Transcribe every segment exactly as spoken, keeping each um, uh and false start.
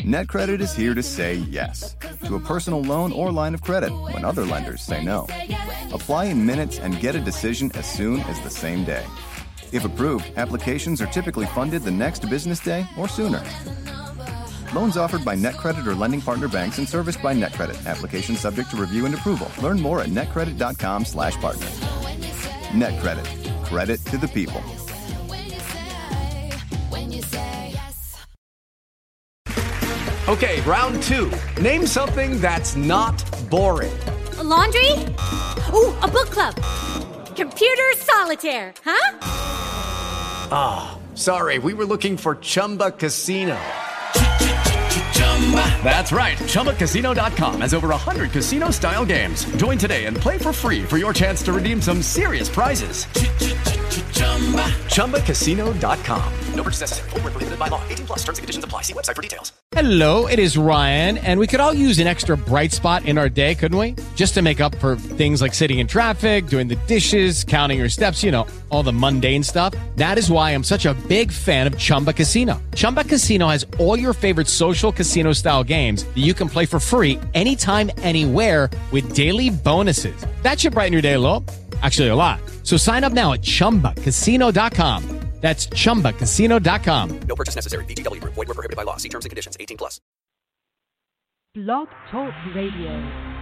NetCredit is here to say yes to a personal loan or line of credit when other lenders say no. Apply in minutes and get a decision as soon as the same day. If approved, applications are typically funded the next business day or sooner. Loans offered by NetCredit or lending partner banks and serviced by NetCredit. Application subject to review and approval. Learn more at netcredit.com slash partner. NetCredit. Credit to the people. Okay, round two. Name something that's not boring. A laundry? Ooh, a book club. Computer solitaire, huh? Ah, oh, sorry, we were looking for Chumba Casino. That's right, Chumba Casino dot com has over one hundred casino-style games. Join today and play for free for your chance to redeem some serious prizes. Chumba Casino dot com. No purchase necessary. Void where prohibited by law. eighteen plus terms and conditions apply. See website for details. Hello, it is Ryan, and we could all use an extra bright spot in our day, couldn't we? Just to make up for things like sitting in traffic, doing the dishes, counting your steps, you know, all the mundane stuff. That is why I'm such a big fan of Chumba Casino. Chumba Casino has all your favorite social casino-style games that you can play for free anytime, anywhere with daily bonuses. That should brighten your day a little. Actually, a lot. So sign up now at chumba casino dot com. That's chumba casino dot com. No purchase necessary. V G W Group. Void where prohibited by law. See terms and conditions. eighteen plus. Blog Talk Radio.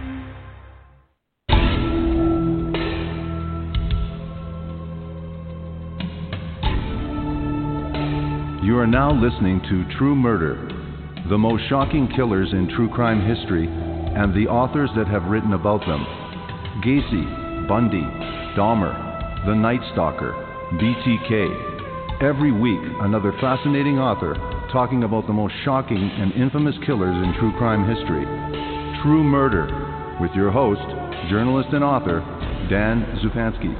You are now listening to True Murder, the most shocking killers in true crime history, and the authors that have written about them. Gacy, Bundy, Dahmer, The Night Stalker, B T K. Every week, another fascinating author talking about the most shocking and infamous killers in true crime history. True Murder, with your host, journalist and author, Dan Zupansky.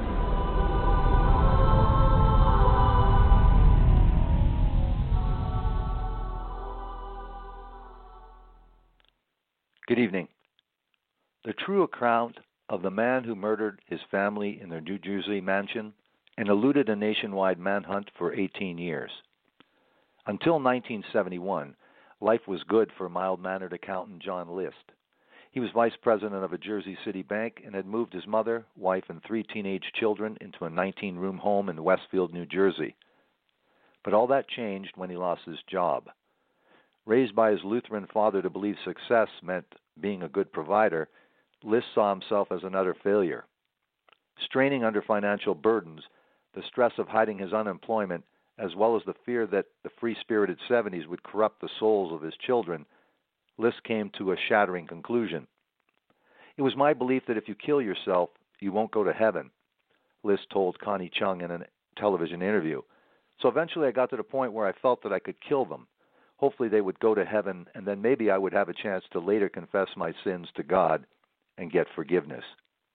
Good evening. The true account of the man who murdered his family in their New Jersey mansion and eluded a nationwide manhunt for eighteen years. Until nineteen seventy-one, life was good for mild-mannered accountant John List. He was vice president of a Jersey City bank and had moved his mother, wife, and three teenage children into a nineteen-room home in Westfield, New Jersey. But all that changed when he lost his job. Raised by his Lutheran father to believe success meant being a good provider, List saw himself as an utter failure. Straining under financial burdens, the stress of hiding his unemployment, as well as the fear that the free-spirited seventies would corrupt the souls of his children, List came to a shattering conclusion. It was my belief that if you kill yourself, you won't go to heaven, List told Connie Chung in a television interview. So eventually I got to the point where I felt that I could kill them. Hopefully they would go to heaven, and then maybe I would have a chance to later confess my sins to God and get forgiveness.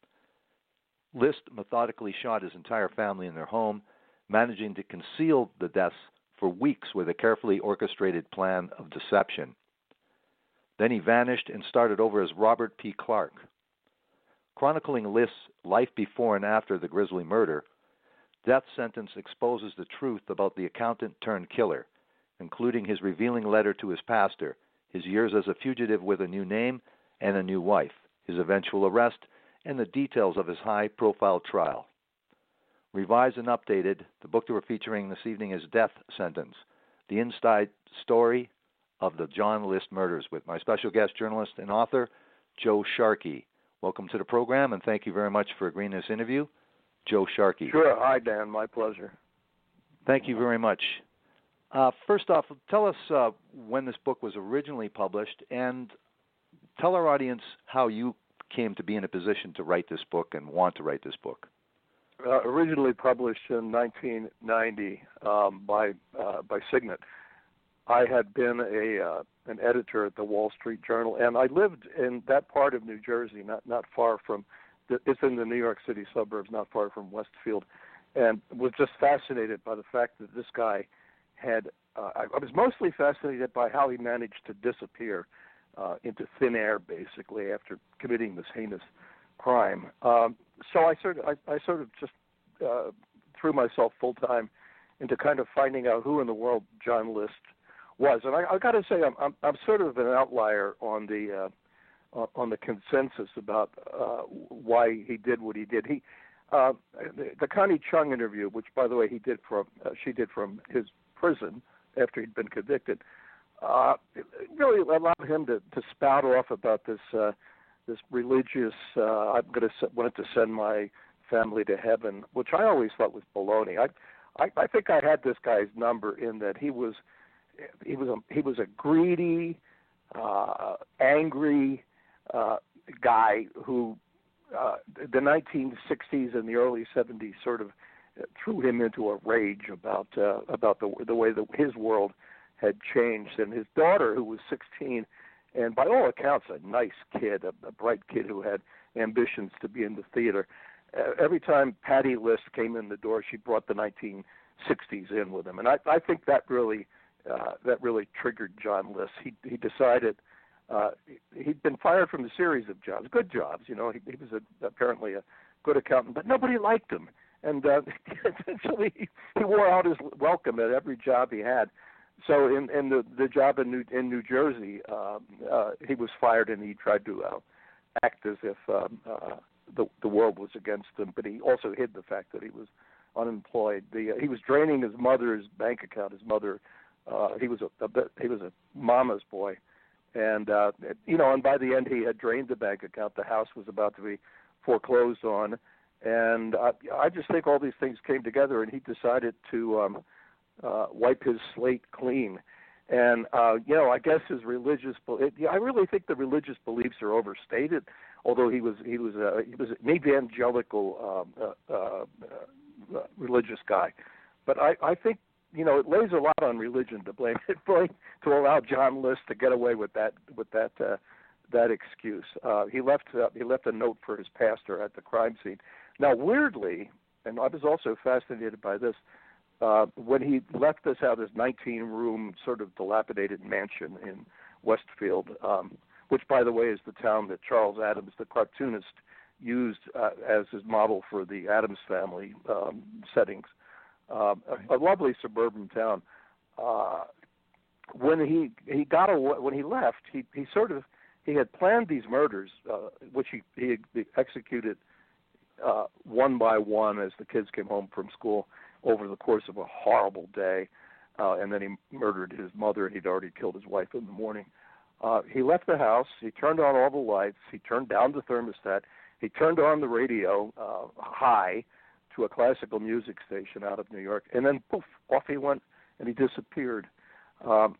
List methodically shot his entire family in their home, managing to conceal the deaths for weeks with a carefully orchestrated plan of deception. Then he vanished and started over as Robert P. Clark. Chronicling List's life before and after the grisly murder, Death Sentence exposes the truth about the accountant-turned-killer, including his revealing letter to his pastor, his years as a fugitive with a new name and a new wife, his eventual arrest, and the details of his high-profile trial. Revised and updated, the book that we're featuring this evening is Death Sentence, the inside story of the John List murders, with my special guest journalist and author, Joe Sharkey. Welcome to the program, and thank you very much for agreeing to this interview. Joe Sharkey. Sure. Hi, Dan. My pleasure. Thank you very much. Uh, first off, tell us uh, when this book was originally published, and tell our audience how you came to be in a position to write this book and want to write this book. Uh, originally published in nineteen ninety um, by uh, by Signet. I had been a uh, an editor at the Wall Street Journal, and I lived in that part of New Jersey, not not far from. The, it's in the New York City suburbs, not far from Westfield, and was just fascinated by the fact that this guy had. Uh, I, I was mostly fascinated by how he managed to disappear uh, into thin air, basically, after committing this heinous crime. Um, so I sort of, I, I sort of just uh, threw myself full time into kind of finding out who in the world John List was. And I, I got to say, I'm, I'm I'm sort of an outlier on the uh, on the consensus about uh, why he did what he did. He uh, the, the Connie Chung interview, which by the way he did from uh, she did from his prison after he'd been convicted, uh, it really allowed him to, to spout off about this uh, this religious. Uh, I'm going to wanted to send my family to heaven, which I always thought was baloney. I, I, I think I had this guy's number in that he was, he was a, he was a greedy, uh, angry uh, guy who uh, the nineteen sixties and the early seventies sort of threw him into a rage about uh, about the the way that his world had changed. And his daughter, who was sixteen, and by all accounts a nice kid, a, a bright kid who had ambitions to be in the theater. Uh, every time Patty List came in the door, she brought the nineteen sixties in with him, and I, I think that really uh, that really triggered John List. He he decided uh, he'd been fired from a series of jobs, good jobs. You know, he, he was a, apparently a good accountant, but nobody liked him, and uh, essentially he, he wore out his welcome at every job he had. So in, in the the job in New in New Jersey, uh, uh, he was fired, and he tried to uh, act as if. Um, uh, The, the world was against him, but he also hid the fact that he was unemployed. The, uh, he was draining his mother's bank account. His mother, uh, he was a, a bit, he was a mama's boy, and uh, you know, and by the end he had drained the bank account. The house was about to be foreclosed on, and I, I just think all these things came together, and he decided to um, uh, wipe his slate clean. And uh, you know, I guess his religious, it, I really think the religious beliefs are overstated. Although he was he was a he was an evangelical um, uh, uh, uh, religious guy, but I, I think you know it lays a lot on religion to blame it blame, to allow John List to get away with that with that uh, that excuse. Uh, he left uh, he left a note for his pastor at the crime scene. Now, weirdly, and I was also fascinated by this. Uh, when he left this out, his nineteen-room sort of dilapidated mansion in Westfield, um, which, by the way, is the town that Charles Addams, the cartoonist, used uh, as his model for the Addams Family um, settings. Uh, a, a lovely suburban town. Uh, when he he got away, when he left, he he sort of he had planned these murders, uh, which he he executed uh, one by one as the kids came home from school over the course of a horrible day, uh, and then he murdered his mother. He'd already killed his wife in the morning. Uh, he left the house. He turned on all the lights. He turned down the thermostat. He turned on the radio uh, high to a classical music station out of New York, and then poof, off he went, and he disappeared. Um,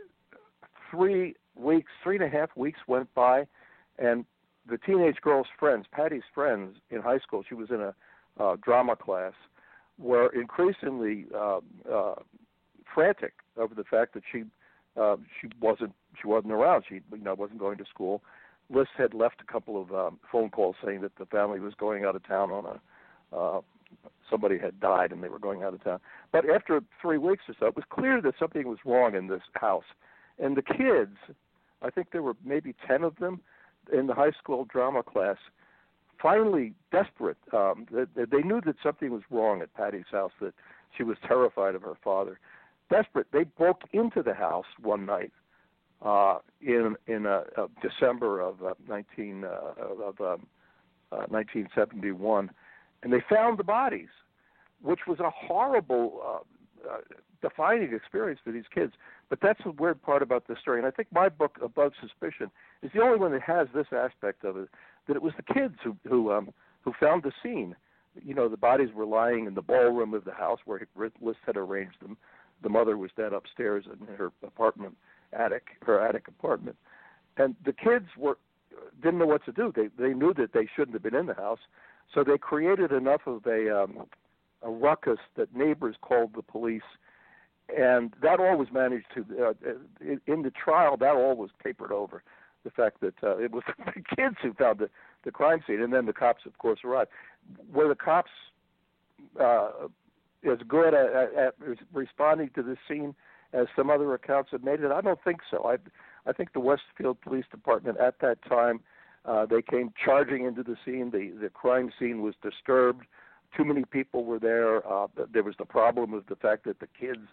three weeks, three and a half weeks went by, and the teenage girl's friends, Patty's friends in high school, she was in a uh, drama class, were increasingly uh, uh, frantic over the fact that she uh, she wasn't she wasn't around. She you know wasn't going to school. List had left a couple of um, phone calls saying that the family was going out of town on a uh, somebody had died and they were going out of town. But after three weeks or so, it was clear that something was wrong in this house. And the kids, I think there were maybe ten of them in the high school drama class, finally desperate. Um, they, they knew that something was wrong at Patty's house, that she was terrified of her father. Desperate, they broke into the house one night uh, in in uh, uh, December of uh, nineteen uh, of um, uh, nineteen seventy-one, and they found the bodies, which was a horrible, uh, uh, defining experience for these kids. But that's the weird part about this story, and I think my book, Above Suspicion, is the only one that has this aspect of it, that it was the kids who who um, who found the scene. You know, the bodies were lying in the ballroom of the house where List had arranged them. The mother was dead upstairs in her apartment attic, her attic apartment, and the kids were didn't know what to do. They they knew that they shouldn't have been in the house, so they created enough of a um, a ruckus that neighbors called the police. And that all was managed to, uh, in the trial, that all was papered over. The fact that uh, it was the kids who found the, the crime scene, and then the cops, of course, arrived. Were the cops uh, as good at, at responding to this scene as some other accounts have made it? I don't think so. I, I think the Westfield Police Department at that time, uh, they came charging into the scene. The, the crime scene was disturbed. Too many people were there. Uh, there was the problem of the fact that the kids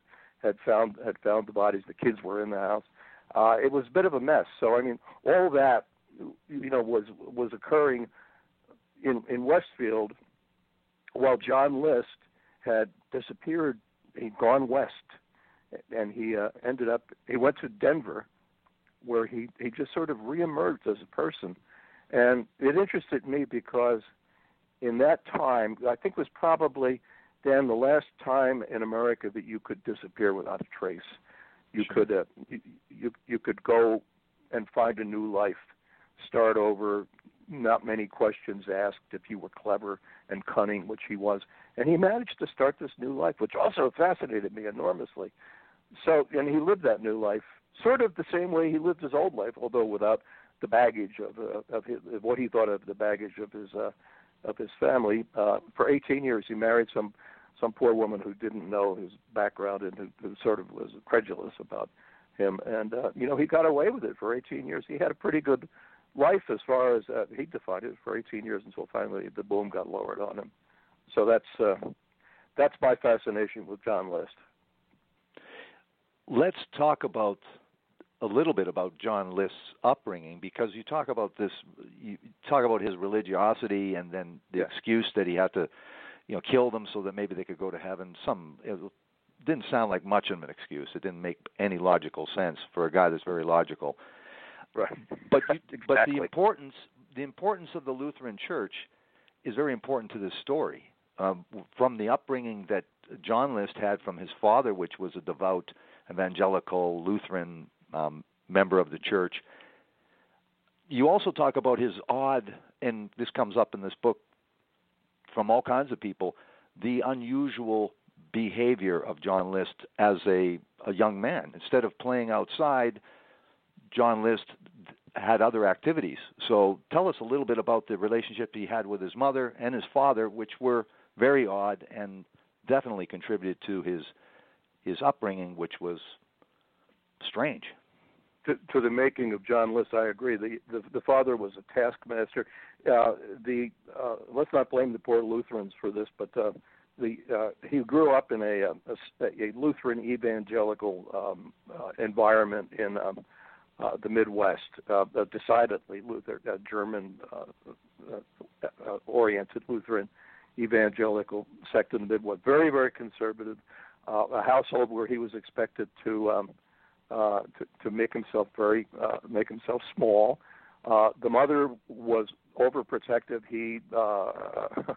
had found had found the bodies. The kids were in the house. Uh, it was a bit of a mess. So I mean, all that, you know, was was occurring in in Westfield, while John List had disappeared. He'd gone west, and he uh, ended up. He went to Denver, where he he just sort of reemerged as a person, and it interested me because in that time, I think it was probably, Dan, the last time in America that you could disappear without a trace. You sure. could uh, you, you you could go and find a new life, start over, not many questions asked if you were clever and cunning, which he was. And he managed to start this new life, which also fascinated me enormously. So, and he lived that new life sort of the same way he lived his old life, although without the baggage of, uh, of, his, of what he thought of the baggage of his uh, of his family. Uh, for eighteen years, he married some some poor woman who didn't know his background and who, who sort of was credulous about him. And, uh, you know, he got away with it for eighteen years. He had a pretty good life as far as uh, he defined it for eighteen years until finally the boom got lowered on him. So that's uh, that's my fascination with John List. Let's talk about a little bit about John List's upbringing, because you talk about this, you talk about his religiosity and then the yeah. excuse that he had to, you know, kill them so that maybe they could go to heaven. Some it didn't sound like much of an excuse. It didn't make any logical sense for a guy that's very logical. Right. But you, exactly. but the importance the importance of the Lutheran Church is very important to this story. Um, from the upbringing that John List had from his father, which was a devout evangelical Lutheran um, member of the church. You also talk about his odd, and this comes up in this book from all kinds of people, the unusual behavior of John List as a, a young man. Instead of playing outside, John List had other activities. So tell us a little bit about the relationship he had with his mother and his father, which were very odd and definitely contributed to his his upbringing, which was strange. To, to the making of John List, I agree. The the, the father was a taskmaster. Uh, the uh, let's not blame the poor Lutherans for this, but uh, the uh, he grew up in a a, a Lutheran evangelical um, uh, environment in um, uh, the Midwest, uh, decidedly Luther, uh, German uh, uh, uh, oriented Lutheran evangelical sect in the Midwest. Very very conservative. Uh, a household where he was expected to um, uh, to, to make himself very uh, make himself small. Uh, the mother was overprotective. He uh,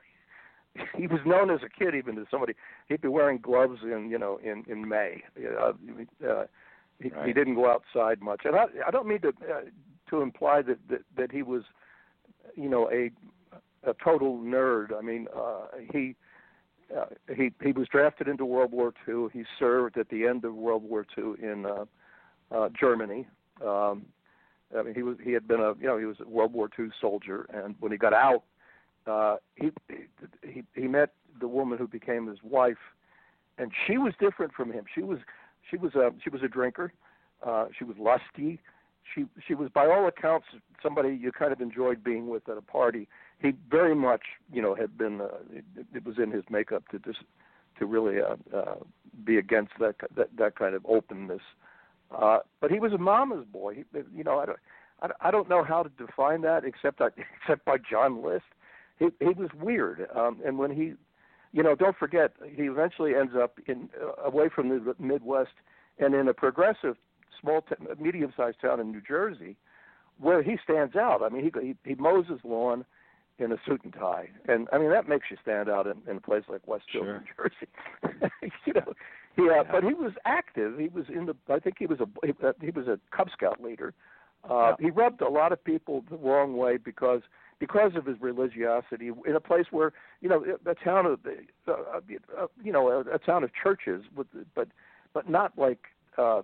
he was known as a kid, even to somebody. He'd be wearing gloves in you know in in May. Uh, uh, he, right. he didn't go outside much, and I, I don't mean to uh, to imply that, that that he was you know a a total nerd. I mean uh, he. Uh, he he was drafted into World War Two. He served at the end of World War Two in uh, uh, Germany. Um, I mean, he was he had been a you know he was a World War Two soldier, and when he got out, uh, he he he met the woman who became his wife, and she was different from him. She was she was a she was a drinker. Uh, she was lusty. She she was, by all accounts, somebody you kind of enjoyed being with at a party. He very much, you know, had been. Uh, it, it was in his makeup to just to really uh, uh, be against that, that that kind of openness. Uh, but he was a mama's boy. He, you know, I don't I, I don't know how to define that except I, except by John List. He he was weird. Um, and when he, you know, don't forget, he eventually ends up in uh, away from the Midwest and in a progressive, small, t- medium-sized town in New Jersey, where he stands out. I mean, he he, he mows his lawn in a suit and tie, and I mean that makes you stand out in, in a place like Westfield, sure. New Jersey. you know, he, uh, yeah. But he was active. He was in the. I think he was a he, uh, he was a Cub Scout leader. Uh, yeah. He rubbed a lot of people the wrong way because because of his religiosity. In a place where you know a town of uh, uh, you know a, a town of churches, with, but but not like uh,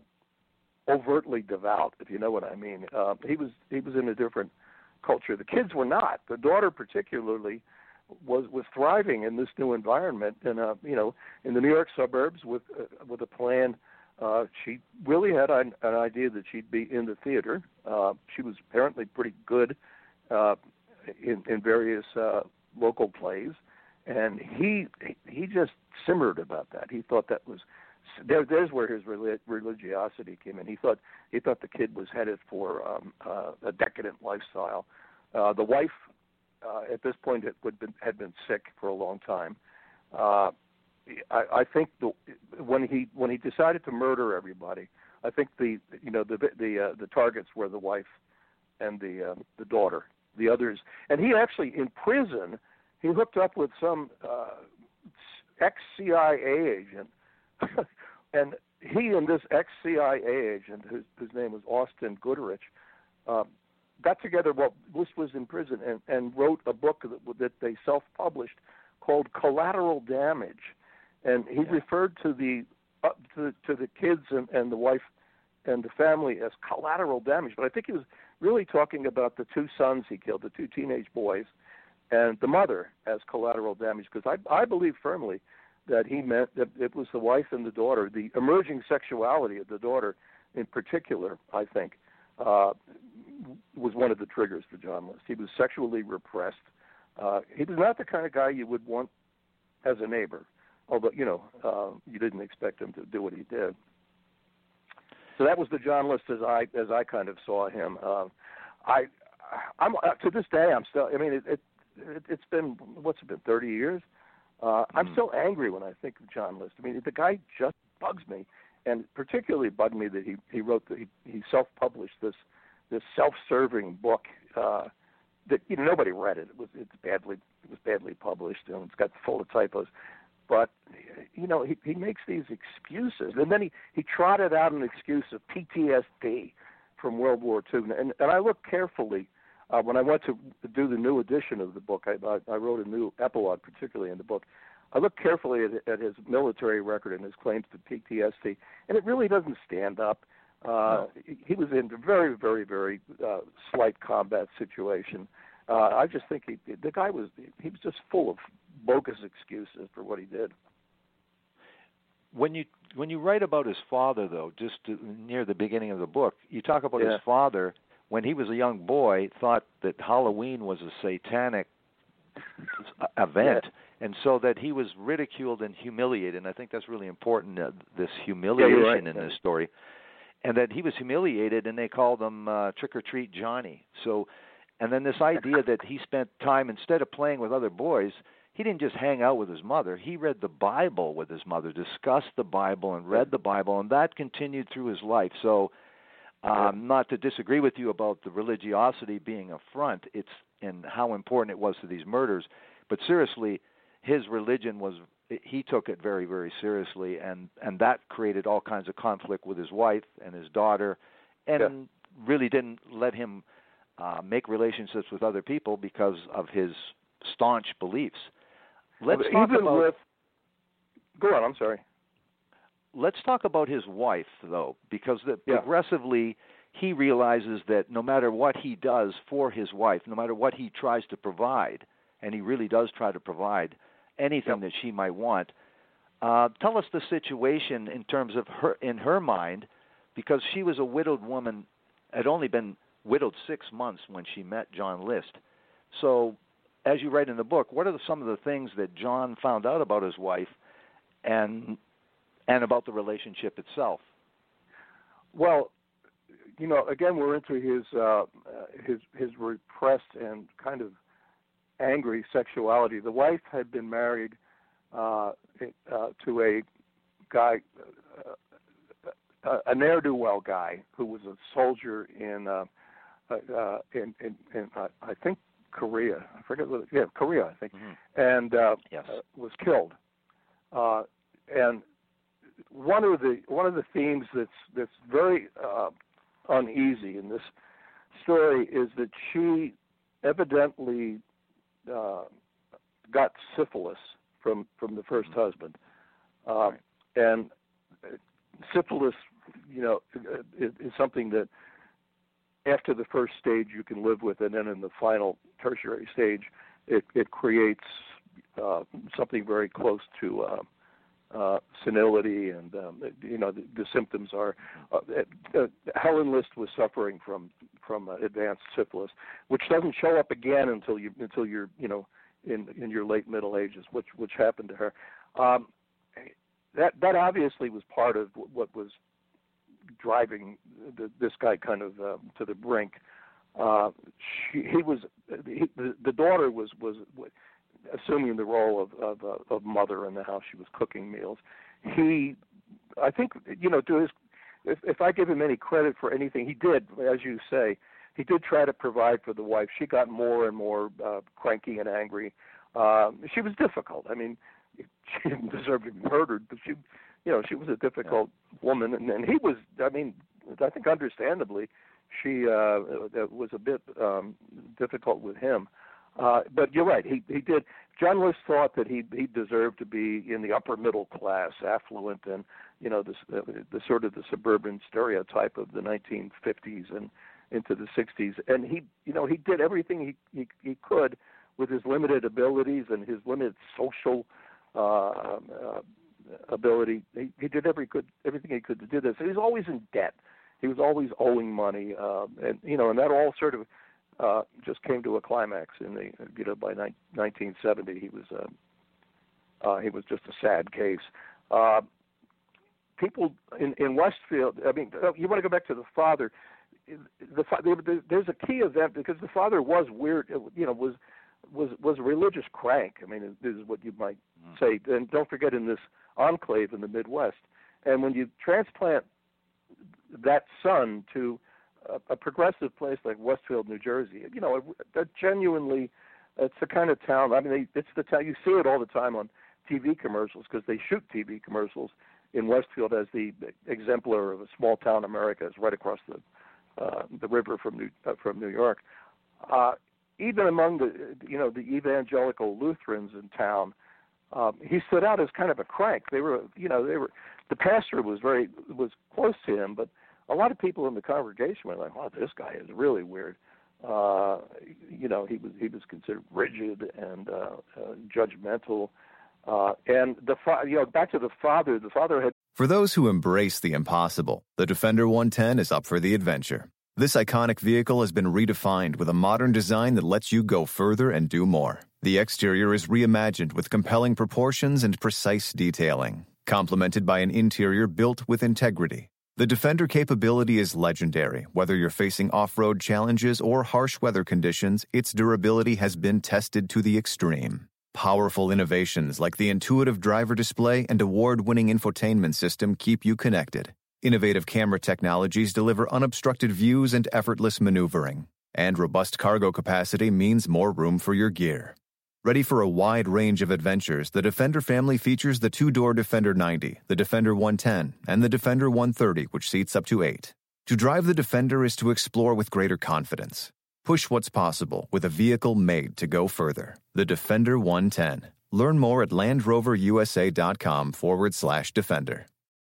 overtly devout, if you know what I mean. Uh, he was he was in a different culture. The kids were not. The daughter particularly was was thriving in this new environment, and uh, you know, in the New York suburbs with uh, with a plan. Uh, she really had an, an idea that she'd be in the theater. Uh, she was apparently pretty good uh, in, in various uh, local plays, and he he just simmered about that. He thought that was there, there's where his religiosity came in. He thought he thought the kid was headed for um, uh, a decadent lifestyle. Uh, the wife, uh, at this point, had been had been sick for a long time. Uh, I, I think the, when he when he decided to murder everybody, I think the you know the the uh, the targets were the wife and the uh, the daughter. The others, and he actually in prison, he hooked up with some uh, ex-C I A agent, and he and this ex-C I A agent, whose, whose name was Austin Goodrich, uh, got together while List was in prison and, and wrote a book that, that they self-published called Collateral Damage, and he yeah. referred to the uh, to, to the kids and, and the wife and the family as collateral damage, but I think he was really talking about the two sons he killed, the two teenage boys, and the mother as collateral damage, because I, I believe firmly that he meant that it was the wife and the daughter, the emerging sexuality of the daughter in particular, I think, uh, was one of the triggers for John List. He was sexually repressed. Uh, he was not the kind of guy you would want as a neighbor, although, you know, uh, you didn't expect him to do what he did. So that was the John List as I as I kind of saw him. Uh, I, I'm uh, to this day I'm still. I mean, it, it, it it's been what's it been thirty years. Uh, I'm still angry when I think of John List. I mean, the guy just bugs me, and particularly bugged me that he he wrote the, he he self-published this this self-serving book uh, that you know nobody read it. It was it's badly it was badly published and it's got full of typos. But, you know, he, he makes these excuses. And then he, he trotted out an excuse of P T S D from World War Two. And, and I looked carefully. Uh, when I went to do the new edition of the book, I, I, I wrote a new epilogue, particularly in the book. I looked carefully at, at his military record and his claims to P T S D, and it really doesn't stand up. Uh, no. He was in a very, very, very uh, slight combat situation. Uh, I just think he, the guy was he was just full of bogus excuses for what he did. When you when you write about his father, though, just to, near the beginning of the book, you talk about yeah. his father when he was a young boy thought that Halloween was a satanic event, yeah. and so that he was ridiculed and humiliated. And I think that's really important. Uh, this humiliation yeah, right. in yeah. this story, and that he was humiliated, and they called him uh, Trick or Treat Johnny. So. And then this idea that he spent time, instead of playing with other boys, he didn't just hang out with his mother. He read the Bible with his mother, discussed the Bible and read the Bible, and that continued through his life. So um, not to disagree with you about the religiosity being a front, it's and how important it was to these murders, but seriously, his religion was, he took it very, very seriously, and, and that created all kinds of conflict with his wife and his daughter, and yeah. really didn't let him Uh, make relationships with other people because of his staunch beliefs. Let's Even talk about. With, go on. I'm sorry. Let's talk about his wife, though, because the, yeah. progressively he realizes that no matter what he does for his wife, no matter what he tries to provide, and he really does try to provide anything yeah. that she might want. Uh, tell us the situation in terms of her, in her mind, because she was a widowed woman, had only been widowed six months when she met John List. So, as you write in the book, what are the, some of the things that John found out about his wife and and about the relationship itself? Well, you know, again, we're into his uh, his his repressed and kind of angry sexuality. The wife had been married uh, uh, to a guy, uh, a ne'er-do-well guy who was a soldier in. Uh, Uh, in, in, in uh, I think Korea, I forget what, yeah, Korea, I think, mm-hmm. and uh, yes. uh, was killed. Uh, and one of the one of the themes that's that's very uh, uneasy in this story is that she evidently uh, got syphilis from from the first mm-hmm. husband, uh, right. and syphilis, you know, is, is something that. After the first stage, you can live with, and then in the final tertiary stage, it, it creates uh, something very close to uh, uh, senility, and um, you know the, the symptoms are. Uh, uh, Helen List was suffering from from uh, advanced syphilis, which doesn't show up again until you until you're you know in in your late middle ages, which which happened to her. Um, that that obviously was part of what was driving the, this guy kind of uh, to the brink. Uh, she, he was he, the, the daughter was was assuming the role of of, uh, of mother in the house. She was cooking meals. He, I think, you know, to his, if, if I give him any credit for anything, he did, as you say, he did try to provide for the wife. She got more and more uh, cranky and angry. Uh, she was difficult. I mean, she didn't deserve to be murdered, but she, you know, she was a difficult woman, and, and he was. I mean, I think understandably, she uh, was a bit um, difficult with him. Uh, but you're right. He he did. John List thought that he he deserved to be in the upper middle class, affluent, and you know the the, the sort of the suburban stereotype of the nineteen fifties and into the sixties. And he you know he did everything he he, he could with his limited abilities and his limited social uh, uh, ability. He, he did every good everything he could to do this. And he was always in debt. He was always owing money, uh, and you know, and that all sort of uh, just came to a climax in the you know by ni- nineteen seventy. He was uh, uh, he was just a sad case. Uh, people in, in Westfield. I mean, you want to go back to the father. The, the there's a key event because the father was weird. You know, was was was a religious crank. I mean, this is what you might say. And don't forget, in this enclave in the Midwest, and when you transplant that son to a, a progressive place like Westfield, New Jersey, you know, that genuinely, it's the kind of town. I mean, they, it's the town. You see it all the time on T V commercials because they shoot T V commercials in Westfield as the exemplar of a small town America. It's right across the uh, the river from New uh, from New York. Uh, even among the you know the evangelical Lutherans in town, um, he stood out as kind of a crank. They were you know they were the pastor was very was close to him, but a lot of people in the congregation were like, "Oh, this guy is really weird." Uh, you know, he was he was considered rigid and uh, uh, judgmental. Uh, and the fa- you know back to the father. The father had. For those who embrace the impossible, the Defender one ten is up for the adventure. This iconic vehicle has been redefined with a modern design that lets you go further and do more. The exterior is reimagined with compelling proportions and precise detailing, complemented by an interior built with integrity. The Defender capability is legendary. Whether you're facing off-road challenges or harsh weather conditions, its durability has been tested to the extreme. Powerful innovations like the intuitive driver display and award-winning infotainment system keep you connected. Innovative camera technologies deliver unobstructed views and effortless maneuvering. And robust cargo capacity means more room for your gear. Ready for a wide range of adventures, the Defender family features the two-door Defender ninety, the Defender one ten, and the Defender one thirty, which seats up to eight. To drive the Defender is to explore with greater confidence. Push what's possible with a vehicle made to go further. The Defender one ten. Learn more at LandRoverUSA.com forward slash Defender.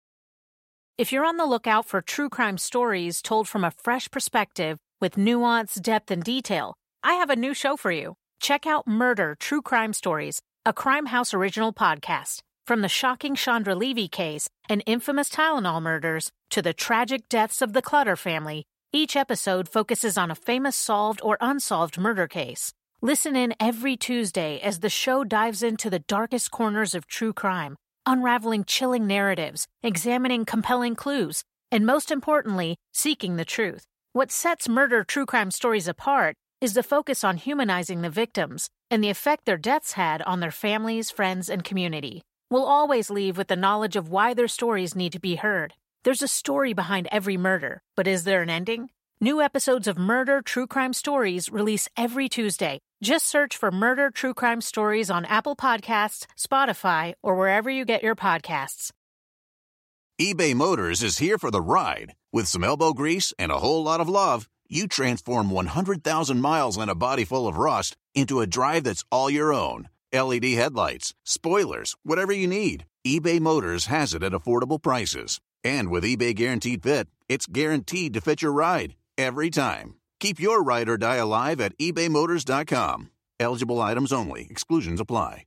If you're on the lookout for true crime stories told from a fresh perspective with nuance, depth, and detail, I have a new show for you. Check out Murder, True Crime Stories, a Crime House original podcast. From the shocking Chandra Levy case and infamous Tylenol murders to the tragic deaths of the Clutter family, each episode focuses on a famous solved or unsolved murder case. Listen in every Tuesday as the show dives into the darkest corners of true crime, unraveling chilling narratives, examining compelling clues, and most importantly, seeking the truth. What sets Murder True Crime Stories apart is the focus on humanizing the victims and the effect their deaths had on their families, friends, and community. We'll always leave with the knowledge of why their stories need to be heard. There's a story behind every murder, but is there an ending? New episodes of Murder True Crime Stories release every Tuesday. Just search for Murder True Crime Stories on Apple Podcasts, Spotify, or wherever you get your podcasts. eBay Motors is here for the ride. With some elbow grease and a whole lot of love, you transform one hundred thousand miles and a body full of rust into a drive that's all your own. L E D headlights, spoilers, whatever you need, eBay Motors has it at affordable prices. And with eBay Guaranteed Fit, it's guaranteed to fit your ride every time. Keep your ride or die alive at ebay motors dot com. Eligible items only. Exclusions apply.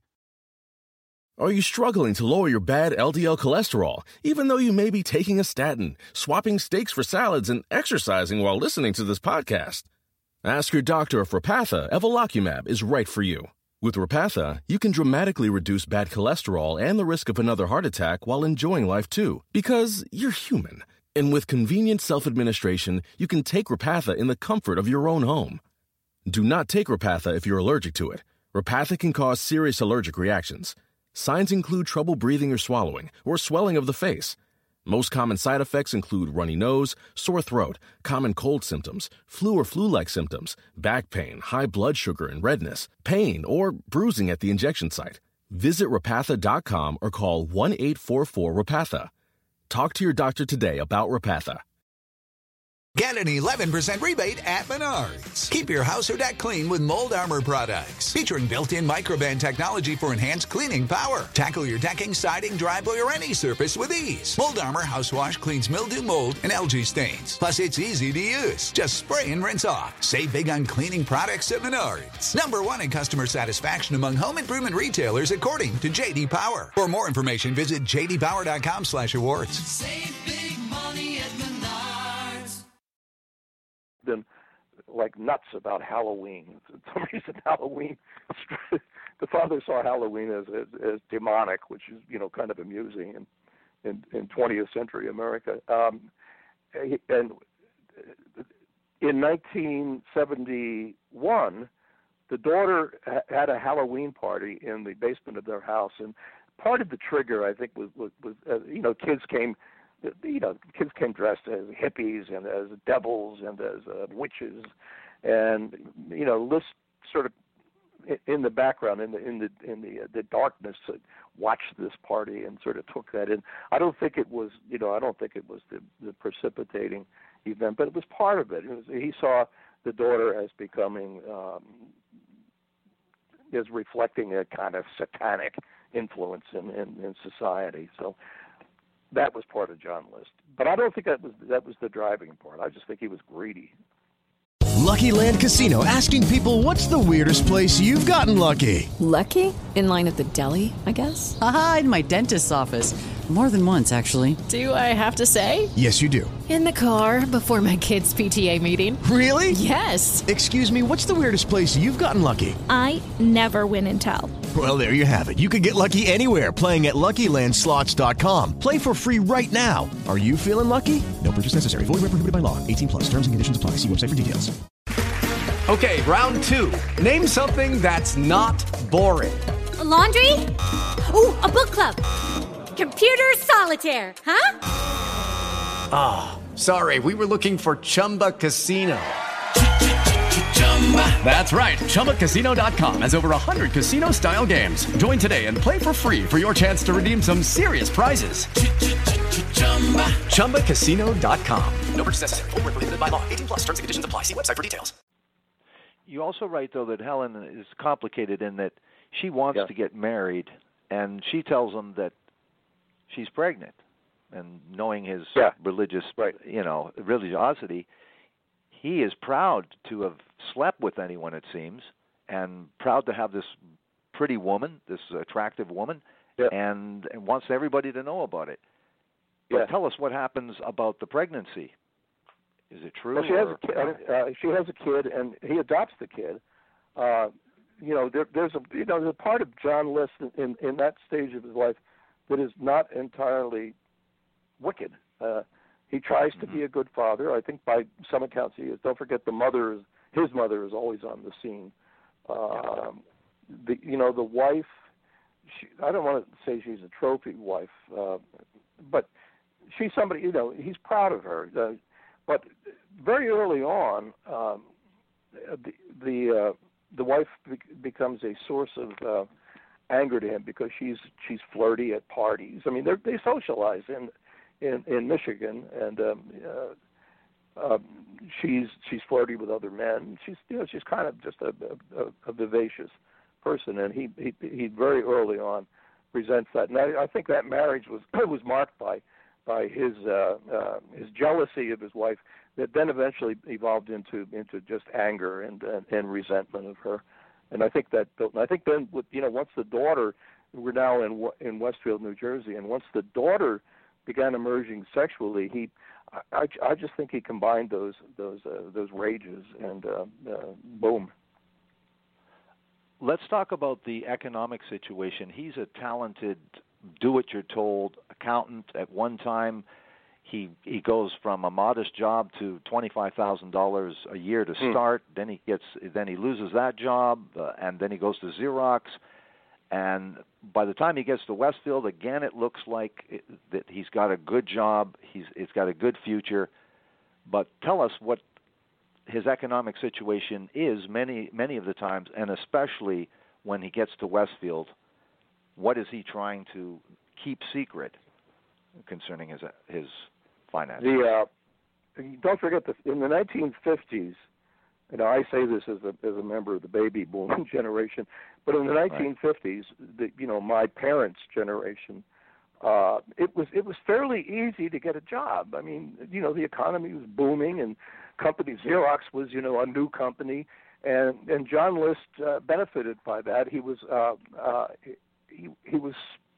Are you struggling to lower your bad L D L cholesterol, even though you may be taking a statin, swapping steaks for salads, and exercising while listening to this podcast? Ask your doctor if Repatha Evolocumab is right for you. With Repatha, you can dramatically reduce bad cholesterol and the risk of another heart attack while enjoying life too. Because you're human. And with convenient self-administration, you can take Repatha in the comfort of your own home. Do not take Repatha if you're allergic to it. Repatha can cause serious allergic reactions. Signs include trouble breathing or swallowing, or swelling of the face. Most common side effects include runny nose, sore throat, common cold symptoms, flu or flu-like symptoms, back pain, high blood sugar and redness, pain, or bruising at the injection site. Visit Repatha dot com or call one eight four four Repatha. Talk to your doctor today about Repatha. Get an eleven percent rebate at Menards. Keep your house or deck clean with Mold Armor products. Featuring built-in microban technology for enhanced cleaning power. Tackle your decking, siding, driveway, or any surface with ease. Mold Armor House Wash cleans mildew, mold, and algae stains. Plus, it's easy to use. Just spray and rinse off. Save big on cleaning products at Menards. Number one in customer satisfaction among home improvement retailers according to J D Power. For more information, visit j d power dot com slash awards. Save big money at Menards. Been like nuts about Halloween. For some reason, Halloween. The father saw Halloween as, as as demonic, which is you know kind of amusing in in, in twentieth century America. Um, and in nineteen seventy-one, the daughter ha- had a Halloween party in the basement of their house, and part of the trigger, I think, was was, was uh, you know kids came. You know, kids came dressed as hippies and as devils and as uh, witches, and you know, this sort of in the background, in the in the in the uh, the darkness, uh, watched this party and sort of took that in. I don't think it was, you know, I don't think it was the, the precipitating event, but it was part of it. It was, he saw the daughter as becoming, um, as reflecting a kind of satanic influence in, in, in society. So. That was part of John List, but I don't think that was that was the driving part. I just think he was greedy. Lucky Land Casino, asking people, what's the weirdest place you've gotten lucky? Lucky? In line at the deli, I guess? Aha, in my dentist's office. More than once, actually. Do I have to say? Yes, you do. In the car before my kids' P T A meeting. Really? Yes. Excuse me, what's the weirdest place you've gotten lucky? I never win and tell. Well, there you have it. You can get lucky anywhere, playing at Lucky Land Slots dot com. Play for free right now. Are you feeling lucky? No purchase necessary. Void where prohibited by law. eighteen plus. Terms and conditions apply. See website for details. Okay, round two. Name something that's not boring. A laundry? Ooh, a book club. Computer solitaire, huh? Ah, oh, sorry. We were looking for Chumba Casino. That's right. Chumba Casino dot com has over one hundred casino-style games. Join today and play for free for your chance to redeem some serious prizes. Chumba Casino dot com. No purchase necessary. Void where prohibited by law. eighteen plus. Terms and conditions apply. See website for details. You also write, though, that Helen is complicated in that she wants yeah. to get married, and she tells him that she's pregnant. And knowing his yeah. religious, right. you know, religiosity, he is proud to have slept with anyone, it seems, and proud to have this pretty woman, this attractive woman, yeah. and, and wants everybody to know about it. But yeah. tell us what happens about the pregnancy. Is it true? Well, she has or, a kid. Uh, she has a kid, and he adopts the kid. Uh, you know, there, there's a you know there's a part of John List in in that stage of his life that is not entirely wicked. Uh, he tries to mm-hmm. be a good father. I think by some accounts he is. Don't forget the mother is his mother is always on the scene. Uh, the you know the wife. She, I don't want to say she's a trophy wife, uh, but she's somebody. You know, he's proud of her. Uh, But very early on, um, the the, uh, the wife be- becomes a source of uh, anger to him because she's she's flirty at parties. I mean, they socialize in, in in Michigan, and um, uh, uh, she's she's flirty with other men. She's you know she's kind of just a, a, a vivacious person, and he, he he very early on resents that. And I, I think that marriage was was marked by. by his uh, uh, his jealousy of his wife, that then eventually evolved into into just anger and and, and resentment of her, and I think that built. And I think then, with, you know, once the daughter, we're now in in Westfield, New Jersey, and once the daughter began emerging sexually, he, I, I just think he combined those those uh, those rages, and uh, uh, boom. let's talk about the economic situation. He's a talented, do-what-you're-told accountant. At one time, he he goes from a modest job to twenty-five thousand dollars a year to start. Mm. Then he gets then he loses that job, uh, and then he goes to Xerox. And by the time he gets to Westfield, again, it looks like it, that he's got a good job. He's it's got a good future. But tell us what his economic situation is many many of the times, and especially when he gets to Westfield. What is he trying to keep secret concerning his his finances? The uh, don't forget that in the nineteen fifties. You know, I say this as a as a member of the baby boom generation, but in the nineteen fifties, the, you know, my parents' generation, uh, it was it was fairly easy to get a job. I mean, you know, the economy was booming, and company Xerox was, you know, a new company, and and John List uh, benefited by that. He was uh, uh, he he was,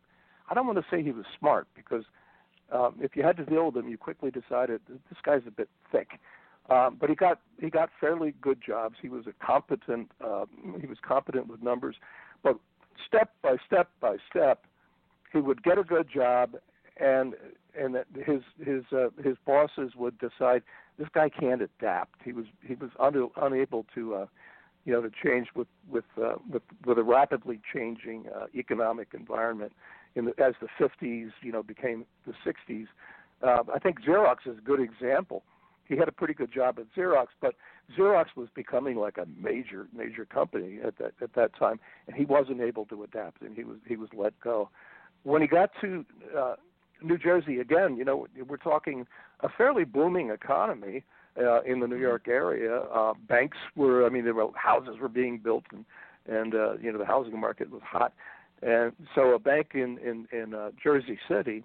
I don't want to say he was smart, because um, if you had to deal with him, you quickly decided this guy's a bit thick. Um, but he got he got fairly good jobs. He was a competent uh, he was competent with numbers, but step by step by step, he would get a good job, and and his his uh, his bosses would decide this guy can't adapt. He was he was un- unable to uh, you know to change with with uh, with with a rapidly changing uh, economic environment. In the, as the fifties you know became the sixties, uh, I think Xerox is a good example. He had a pretty good job at Xerox, but Xerox was becoming like a major, major company at that at that time, and he wasn't able to adapt, and he was he was let go. When he got to uh, New Jersey again, you know, we're talking a fairly booming economy uh, in the New York area. Uh, banks were, I mean, there were houses were being built, and and uh, you know the housing market was hot, and so a bank in in in uh, Jersey City.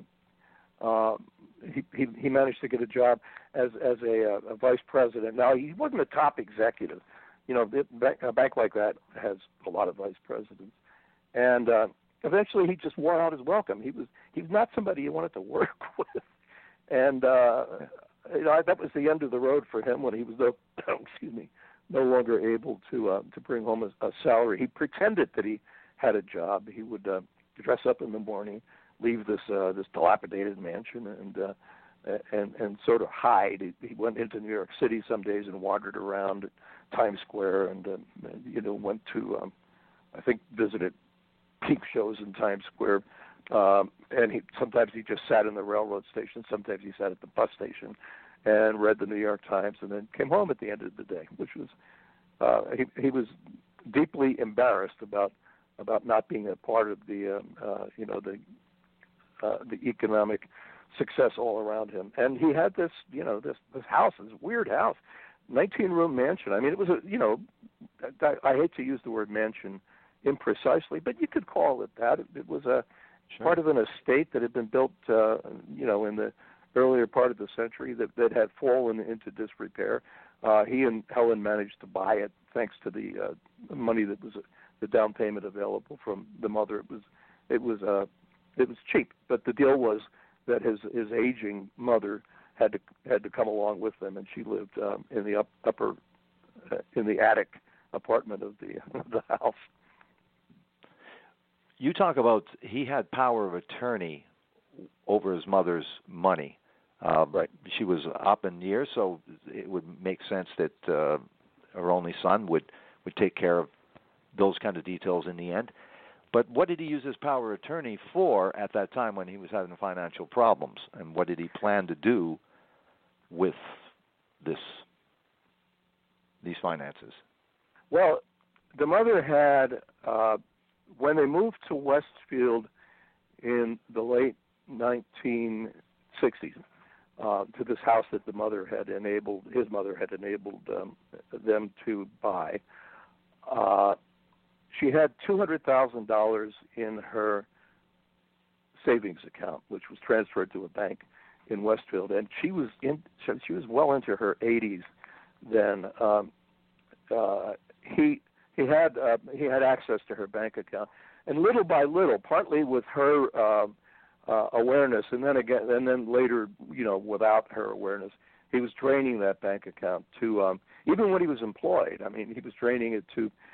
Uh, He, he he managed to get a job as as a, a vice president. Now, he wasn't a top executive. You know, it, a bank like that has a lot of vice presidents. And uh, eventually, he just wore out his welcome. He was he's not somebody you wanted to work with. And uh, you know, that was the end of the road for him when he was no excuse me no longer able to uh, to bring home a, a salary. He pretended that he had a job. He would uh, dress up in the morning, leave this uh, this dilapidated mansion, and uh, and and sort of hide. He, he went into New York City some days and wandered around Times Square, and uh, you know went to um, I think visited peep shows in Times Square. Um, and he sometimes he just sat in the railroad station. Sometimes he sat at the bus station and read the New York Times, and then came home at the end of the day, which was uh, he he was deeply embarrassed about about not being a part of the um, uh, you know the Uh, the economic success all around him. And he had this, you know, this this house, this weird house, nineteen-room mansion. I mean, it was a, you know, I, I hate to use the word mansion imprecisely, but you could call it that. It, it was a sure. part of an estate that had been built, uh, you know, in the earlier part of the century that, that had fallen into disrepair. Uh, he and Helen managed to buy it thanks to the uh, money that was uh, the down payment available from the mother. It was, it was, uh, It was cheap, but the deal was that his his aging mother had to had to come along with them, and she lived um, in the up, upper uh, in the attic apartment of the of the house. You talk about he had power of attorney over his mother's money. Uh, right. She was up in years, so it would make sense that uh, her only son would would take care of those kind of details in the end. But what did he use his power of attorney for at that time when he was having financial problems? And what did he plan to do with this these finances? Well, the mother had, uh, when they moved to Westfield in the late nineteen sixties, uh, to this house that the mother had enabled, his mother had enabled um, them to buy, uh, she had two hundred thousand dollars in her savings account, which was transferred to a bank in Westfield, and she was in. She was well into her eighties then. Um, uh, he he had uh, he had access to her bank account, and little by little, partly with her uh, uh, awareness, and then again, and then later, you know, without her awareness, he was draining that bank account to um, even when he was employed. I mean, he was draining it to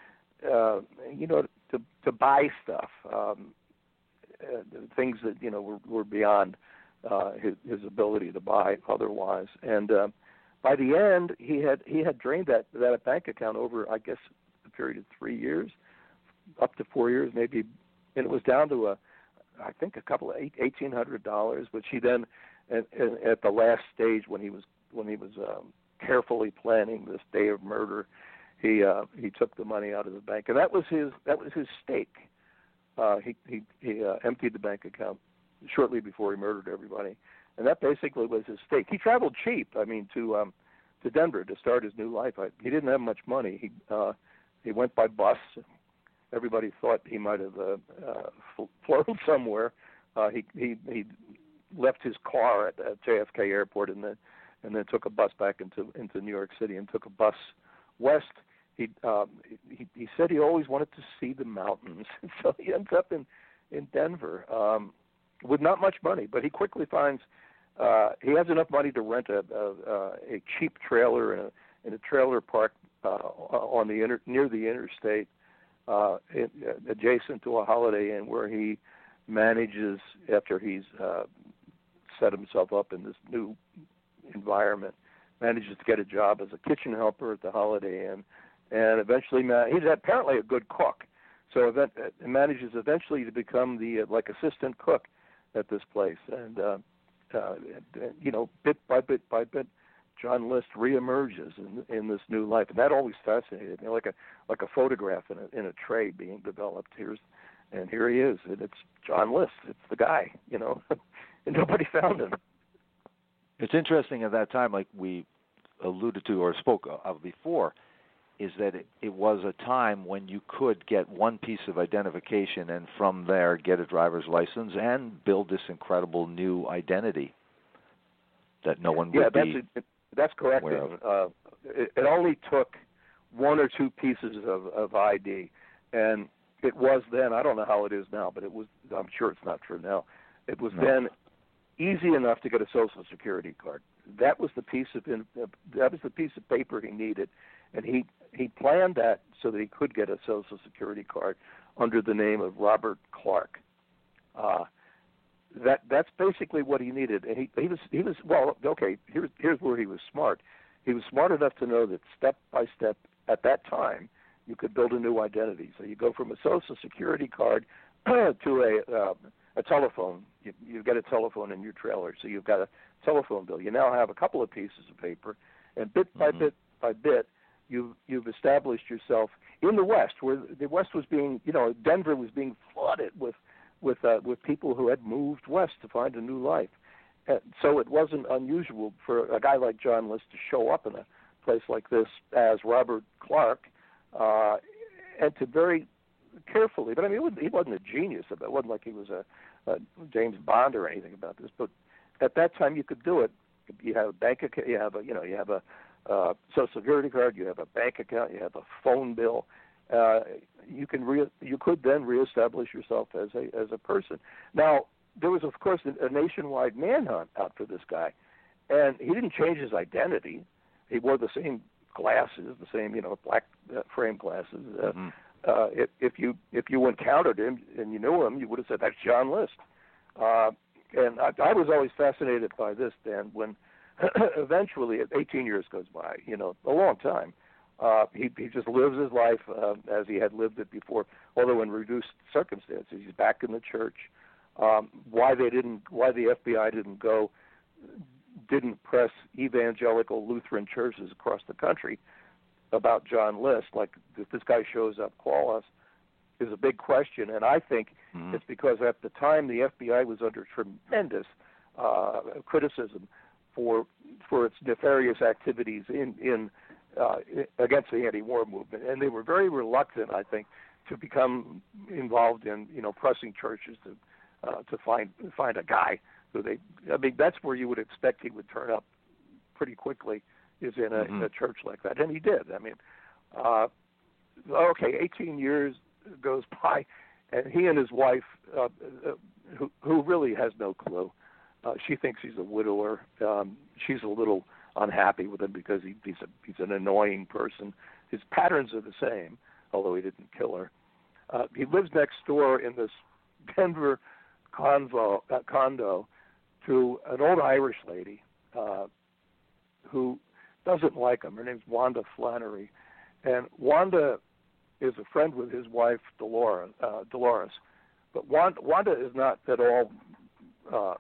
uh, you know, to to buy stuff, um, uh, things that you know were, were beyond uh, his, his ability to buy otherwise. And uh, by the end, he had he had drained that that bank account over, I guess, a period of three years, up to four years, maybe, and it was down to a, I think, a couple of eight, eighteen hundred dollars, which he then, at, at the last stage when he was when he was um, carefully planning this day of murder, he uh, he took the money out of the bank, and that was his that was his stake. Uh, he he, he uh, emptied the bank account shortly before he murdered everybody, and that basically was his stake. He traveled cheap, I mean, to um, to Denver to start his new life. I, he didn't have much money. He uh, he went by bus. Everybody thought he might have uh, uh, flown somewhere. Uh, he he he left his car at, at J F K Airport and then and then took a bus back into into New York City and took a bus west. He um, he he said he always wanted to see the mountains, so he ends up in in Denver um, with not much money, but he quickly finds uh, he has enough money to rent a a, a cheap trailer in a in a trailer park uh, on the inter, near the interstate. Uh, it, uh, adjacent to a Holiday Inn, where he manages, after he's uh, set himself up in this new environment, manages to get a job as a kitchen helper at the Holiday Inn, and eventually ma- he's apparently a good cook, so event- uh, manages eventually to become the uh, like assistant cook at this place, and uh, uh, you know, bit by bit by bit, John List reemerges in in this new life, and that always fascinated me, like a like a photograph in a in a tray being developed. Here's and here he is, and it's John List. It's the guy, you know, and nobody found him. It's interesting at that time, like we alluded to or spoke of before, is that it, it was a time when you could get one piece of identification and from there get a driver's license and build this incredible new identity that no one would yeah, that's be. It, That's correct. Uh, it, it only took one or two pieces of, of I D, and it was then, I don't know how it is now, but it was, I'm sure it's not true now, it was no. then easy enough to get a Social Security card. That was the piece of that was the piece of paper he needed, and he, he planned that so that he could get a Social Security card under the name of Robert Clark. Uh, That that's basically what he needed, and he he was he was well okay. Here's here's where he was smart. He was smart enough to know that step by step at that time you could build a new identity. So you go from a Social Security card to a uh, a telephone. You you get a telephone in your trailer, so you've got a telephone bill. You now have a couple of pieces of paper, and bit by mm-hmm. bit by bit you you've established yourself in the West, where the West was being you know Denver was being flooded with. with uh, with people who had moved west to find a new life. And so it wasn't unusual for a guy like John List to show up in a place like this as Robert Clark, uh, and to very carefully, but I mean, it wasn't, he wasn't a genius about it. It wasn't like he was a, a James Bond or anything about this, but at that time you could do it. You have a bank account, you have a, you know, you have a uh, Social Security card, you have a bank account, you have a phone bill. Uh, you can re- you could then reestablish yourself as a as a person. Now there was of course a, a nationwide manhunt out for this guy, and he didn't change his identity. He wore the same glasses, the same you know black uh, frame glasses. Uh, mm-hmm. uh, if, if you if you encountered him and you knew him, you would have said that's John List. Uh, and I, I was always fascinated by this, Dan. When eventually, eighteen years goes by, you know, a long time. Uh, he, he just lives his life uh, as he had lived it before, although in reduced circumstances. He's back in the church. Um, why they didn't, why the F B I didn't go, didn't press evangelical Lutheran churches across the country about John List, like if this guy shows up, call us, is a big question. And I think mm-hmm. it's because at the time the F B I was under tremendous uh, criticism for for its nefarious activities in in. Uh, against the anti-war movement, and they were very reluctant, I think, to become involved in, you know, pressing churches to uh, to find find a guy who they. I mean, that's where you would expect he would turn up pretty quickly, is in a, mm-hmm. in a church like that, and he did. I mean, uh, okay, eighteen years goes by, and he and his wife, uh, uh, who who really has no clue, uh, she thinks he's a widower. Um, she's a little unhappy with him because he, he's a, he's an annoying person. His patterns are the same. although he didn't kill her. Uh, he lives next door in this Denver convo, uh, condo to an old Irish lady uh, who doesn't like him. Her name's Wanda Flannery. And Wanda is a friend with his wife, Dolores. Uh, Dolores. But Wanda, Wanda is not at all uh,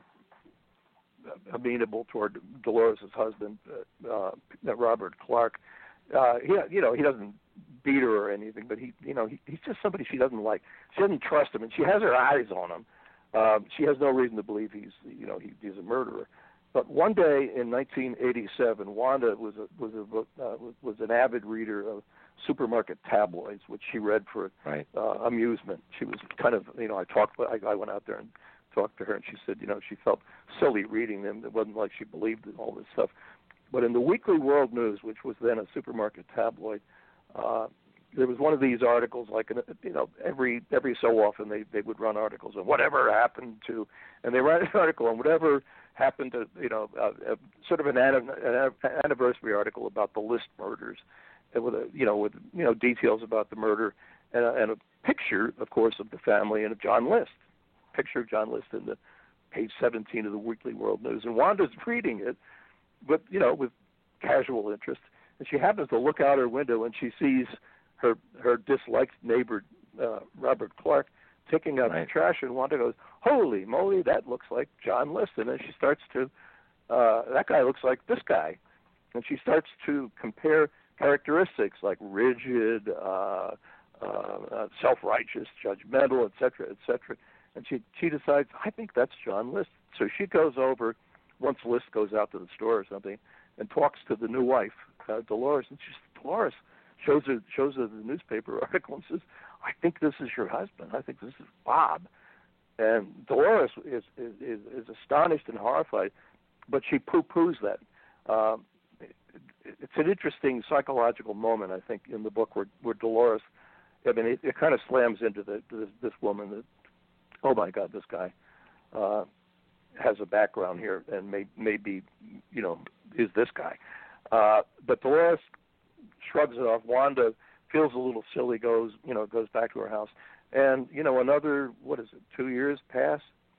amenable toward Dolores' husband, uh, uh, Robert Clark. Uh, he, you know, he doesn't beat her or anything, but he, you know, he, he's just somebody she doesn't like. She doesn't trust him, and she has her eyes on him. Um, she has no reason to believe he's, you know, he, he's a murderer. But one day in nineteen eighty-seven, Wanda was a, was a, uh, was an avid reader of supermarket tabloids, which she read for right. uh, amusement. She was kind of, you know, I talked, I, I went out there and talked to her, and she said, you know, she felt silly reading them. It wasn't like she believed in all this stuff. But in the Weekly World News, which was then a supermarket tabloid, uh, there was one of these articles, like, you know, every every so often they, they would run articles on whatever happened to, and they write an article on whatever happened to, you know, uh, uh, sort of an, an anniversary article about the List murders, and with a, you know, with you know details about the murder, and a, and a picture, of course, of the family and of John List, picture of John List in the page seventeen of the Weekly World News, and Wanda's reading it, but you know, with casual interest, and she happens to look out her window and she sees her her disliked neighbor uh, Robert Clark taking out right. the trash, and Wanda goes, "Holy moly, that looks like John List!" And then she starts to, uh, that guy looks like this guy, and she starts to compare characteristics like rigid, uh, uh, uh, self-righteous, judgmental, et cetera, et cetera. And she she decides, I think that's John List. So she goes over, once List goes out to the store or something, and talks to the new wife, uh, Dolores, and she's Dolores shows her shows her the newspaper article and says, I think this is your husband. I think this is Bob. And Dolores is is, is, is astonished and horrified, but she poo-poos that. Um, it, it's an interesting psychological moment, I think, in the book where, where Dolores, I mean, it, it kind of slams into the, this, this woman that, oh my God, this guy uh, has a background here and may maybe, you know, is this guy. Uh, but Dolores shrugs it off. Wanda feels a little silly, goes, you know, goes back to her house. And, you know, another, what is it, two years pass?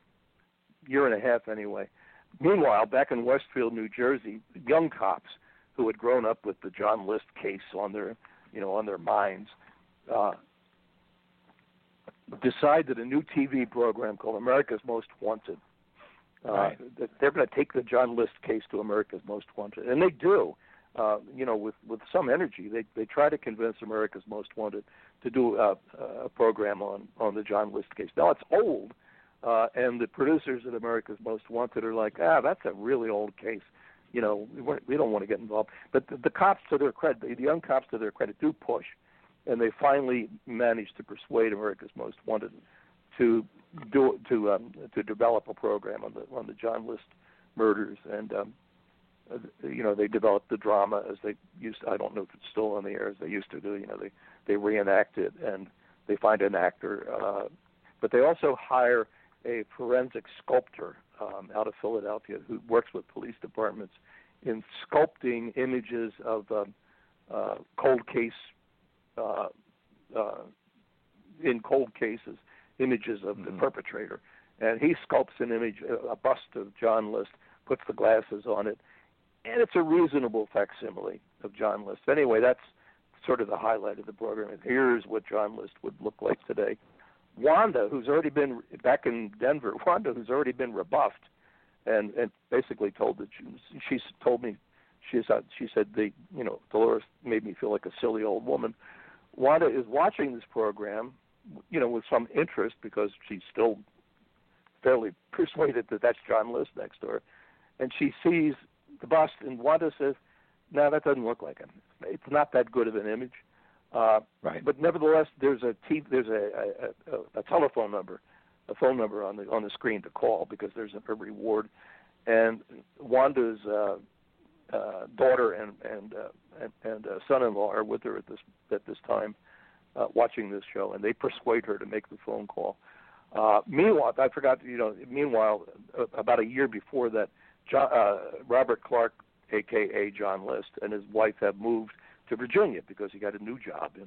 Year and a half anyway. Meanwhile, back in Westfield, New Jersey, young cops who had grown up with the John List case on their, you know, on their minds, uh, decide that a new T V program called America's Most Wanted, uh, right. that they're going to take the John List case to America's Most Wanted. And they do. Uh, you know, with, with some energy, they they try to convince America's Most Wanted to do a, a program on, on the John List case. Now, it's old, uh, and the producers at America's Most Wanted are like, ah, that's a really old case. You know, we, we don't want to get involved. But the, the cops, to their credit, the, the young cops, to their credit, do push, and they finally manage to persuade America's Most Wanted to do to um, to develop a program on the on the John List murders. And um, Uh, you know, they developed the drama as they used to, I don't know if it's still on the air as they used to do. You know, they, they reenact it and they find an actor. Uh, but they also hire a forensic sculptor um, out of Philadelphia who works with police departments in sculpting images of um, uh, cold case, uh, uh, in cold cases, images of mm-hmm. the perpetrator. And he sculpts an image, a bust of John List, puts the glasses on it, and it's a reasonable facsimile of John List. Anyway, that's sort of the highlight of the program. And here's what John List would look like today. Wanda, who's already been back in Denver, Wanda, who's already been rebuffed, and, and basically told that she, she's told me, she's she said the you know Dolores made me feel like a silly old woman. Wanda is watching this program, you know, with some interest because she's still fairly persuaded that that's John List next door, and she sees the bust, and Wanda says, no, that doesn't look like him. It's not that good of an image. Uh, right. But nevertheless, there's a t- there's a, a, a, a telephone number, a phone number on the on the screen to call because there's a, a reward. And Wanda's uh, uh, daughter and and uh, and, and uh, son-in-law are with her at this at this time, uh, watching this show, and they persuade her to make the phone call. Uh, meanwhile, I forgot. You know, meanwhile, uh, about a year before that, John, uh, Robert Clark, a k a. John List, and his wife have moved to Virginia because he got a new job in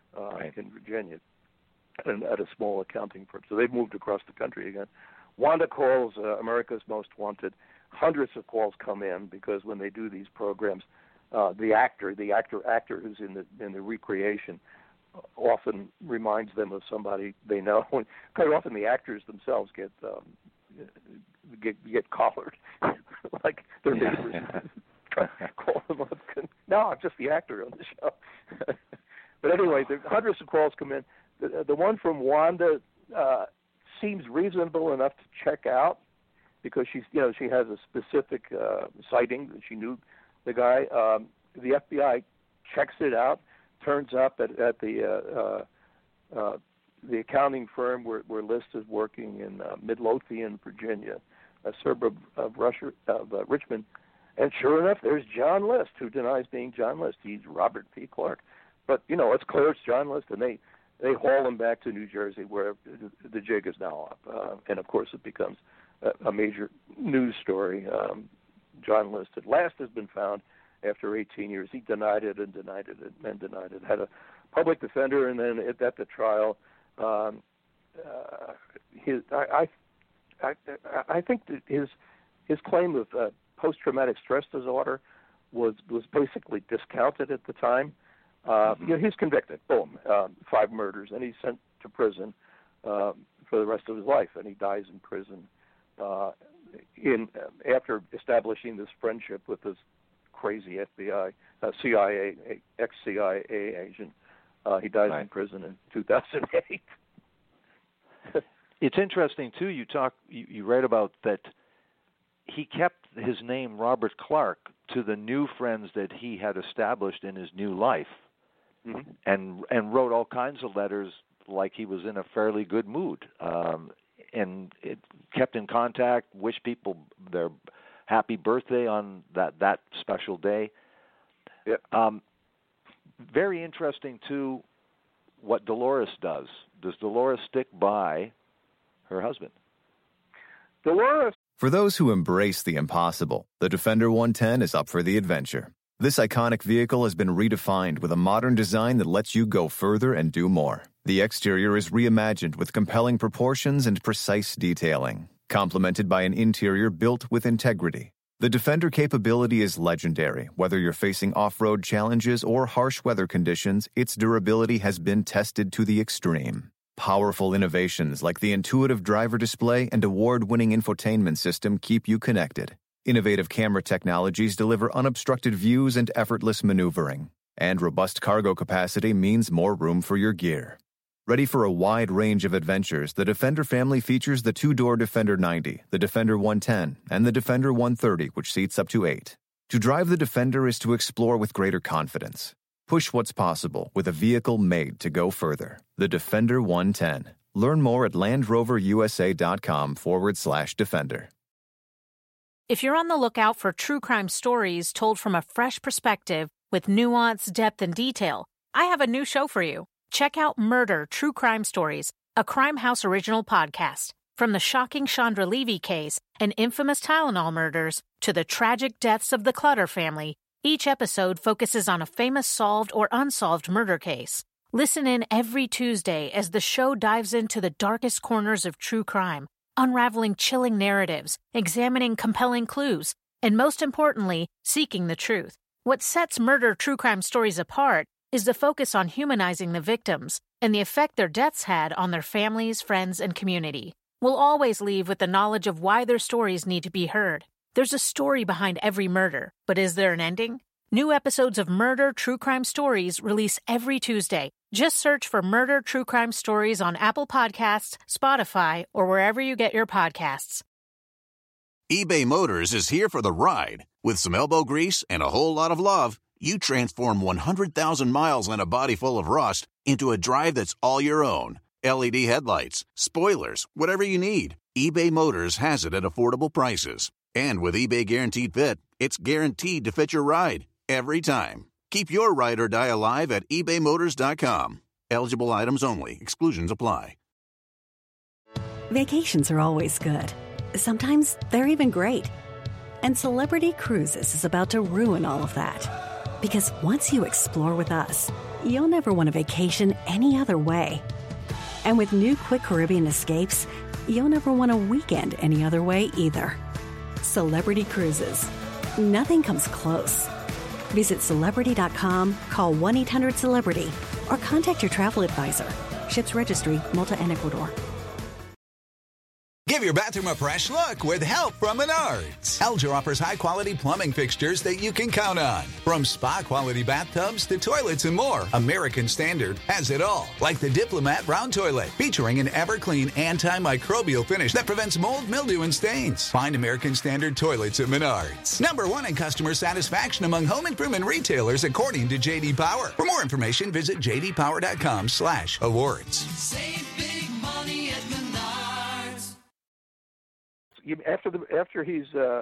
uh, right. in Virginia and at a small accounting firm. So they've moved across the country again. Wanda calls uh, America's Most Wanted. Hundreds of calls come in because when they do these programs, uh, the actor, the actor actor who's in the in the recreation, often reminds them of somebody they know. Quite often, the actors themselves get um, get get collared, like their neighbors try to call them up. No, I'm just the actor on the show. But anyway, there hundreds of calls come in. The, the one from Wanda uh, seems reasonable enough to check out because she's, you know, she has a specific uh, sighting that she knew the guy. Um, the F B I checks it out. Turns up at, at the uh, uh, uh, the accounting firm where, where List is working in uh, Midlothian, Virginia, a suburb of, Russia, of uh, Richmond. And sure enough, there's John List, who denies being John List. He's Robert P. Clark. But, you know, it's clear it's John List, and they, they haul him back to New Jersey where the, the jig is now up. Uh, and, of course, it becomes a, a major news story. Um, John List at last has been found. After eighteen years, he denied it and denied it and denied it. Had a public defender, and then at, at the trial, um, uh, his I, I I think that his his claim of uh, post-traumatic stress disorder was was basically discounted at the time. Uh, mm-hmm. You know, he's convicted. Boom, um, five murders, and he's sent to prison uh, for the rest of his life, and he dies in prison. Uh, in uh, after establishing this friendship with this crazy F B I, uh, C I A, ex-C I A agent. Uh, he dies right. in prison in two thousand eight. It's interesting, too, you talk, you, you read about that he kept his name, Robert Clark, to the new friends that he had established in his new life, mm-hmm. and and wrote all kinds of letters like he was in a fairly good mood, um, and it kept in contact, wished people their happy birthday on that, that special day. Yeah. Um, very interesting, too, what Dolores does. Does Dolores stick by her husband? Dolores. For those who embrace the impossible, the Defender one ten is up for the adventure. This iconic vehicle has been redefined with a modern design that lets you go further and do more. The exterior is reimagined with compelling proportions and precise detailing, complemented by an interior built with integrity. The Defender capability is legendary. Whether you're facing off-road challenges or harsh weather conditions, its durability has been tested to the extreme. Powerful innovations like the intuitive driver display and award-winning infotainment system keep you connected. Innovative camera technologies deliver unobstructed views and effortless maneuvering. And robust cargo capacity means more room for your gear. Ready for a wide range of adventures, the Defender family features the two-door Defender ninety, the Defender one ten, and the Defender one thirty, which seats up to eight. To drive the Defender is to explore with greater confidence. Push what's possible with a vehicle made to go further. The Defender one ten. Learn more at LandRoverUSA.com forward slash Defender. If you're on the lookout for true crime stories told from a fresh perspective with nuance, depth, and detail, I have a new show for you. Check out Murder, True Crime Stories, a Crime House original podcast. From the shocking Chandra Levy case and infamous Tylenol murders to the tragic deaths of the Clutter family, each episode focuses on a famous solved or unsolved murder case. Listen in every Tuesday as the show dives into the darkest corners of true crime, unraveling chilling narratives, examining compelling clues, and most importantly, seeking the truth. What sets Murder, True Crime Stories apart is the focus on humanizing the victims and the effect their deaths had on their families, friends, and community. We'll always leave with the knowledge of why their stories need to be heard. There's a story behind every murder, but is there an ending? New episodes of Murder, True Crime Stories release every Tuesday. Just search for Murder, True Crime Stories on Apple Podcasts, Spotify, or wherever you get your podcasts. eBay Motors is here for the ride. With some elbow grease and a whole lot of love, you transform one hundred thousand miles and a body full of rust into a drive that's all your own. L E D headlights, spoilers, whatever you need, eBay Motors has it at affordable prices. And with eBay Guaranteed Fit, it's guaranteed to fit your ride every time. Keep your ride or die alive at ebay motors dot com. Eligible items only. Exclusions apply. Vacations are always good. Sometimes they're even great. And Celebrity Cruises is about to ruin all of that. Because once you explore with us, you'll never want a vacation any other way. And with new Quick Caribbean Escapes, you'll never want a weekend any other way either. Celebrity Cruises. Nothing comes close. Visit Celebrity dot com, call one eight hundred celebrity, or contact your travel advisor. Ships Registry, Malta and Ecuador. Give your bathroom a fresh look with help from Menards. Elger offers high-quality plumbing fixtures that you can count on. From spa-quality bathtubs to toilets and more, American Standard has it all. Like the Diplomat Brown Toilet, featuring an ever-clean antimicrobial finish that prevents mold, mildew, and stains. Find American Standard toilets at Menards. Number one in customer satisfaction among home improvement retailers, according to J D Power. For more information, visit j d power dot com slash awards. Save big money at Menards. You, after the after he's uh,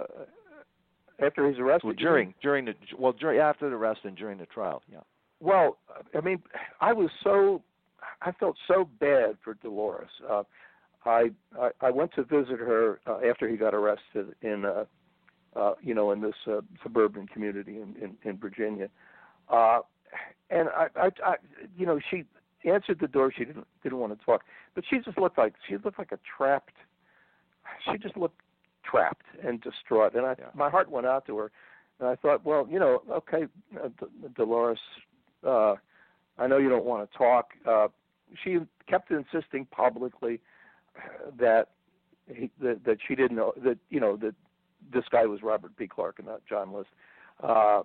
after he's arrested. Well, during during the well during after the arrest and during the trial, yeah. Well, I mean, I was so I felt so bad for Dolores. Uh, I, I I went to visit her uh, after he got arrested in uh, uh, you know in this uh, suburban community in in, in Virginia, uh, and I, I I you know she answered the door. She didn't didn't want to talk, but she just looked like she looked like a trapped. She just looked trapped and distraught, and I, yeah. my heart went out to her. And I thought, well, you know, okay, uh, D- Dolores, uh, I know you don't want to talk. Uh, she kept insisting publicly that he, that, that she didn't know that you know that this guy was Robert P. Clark and not John List. Uh,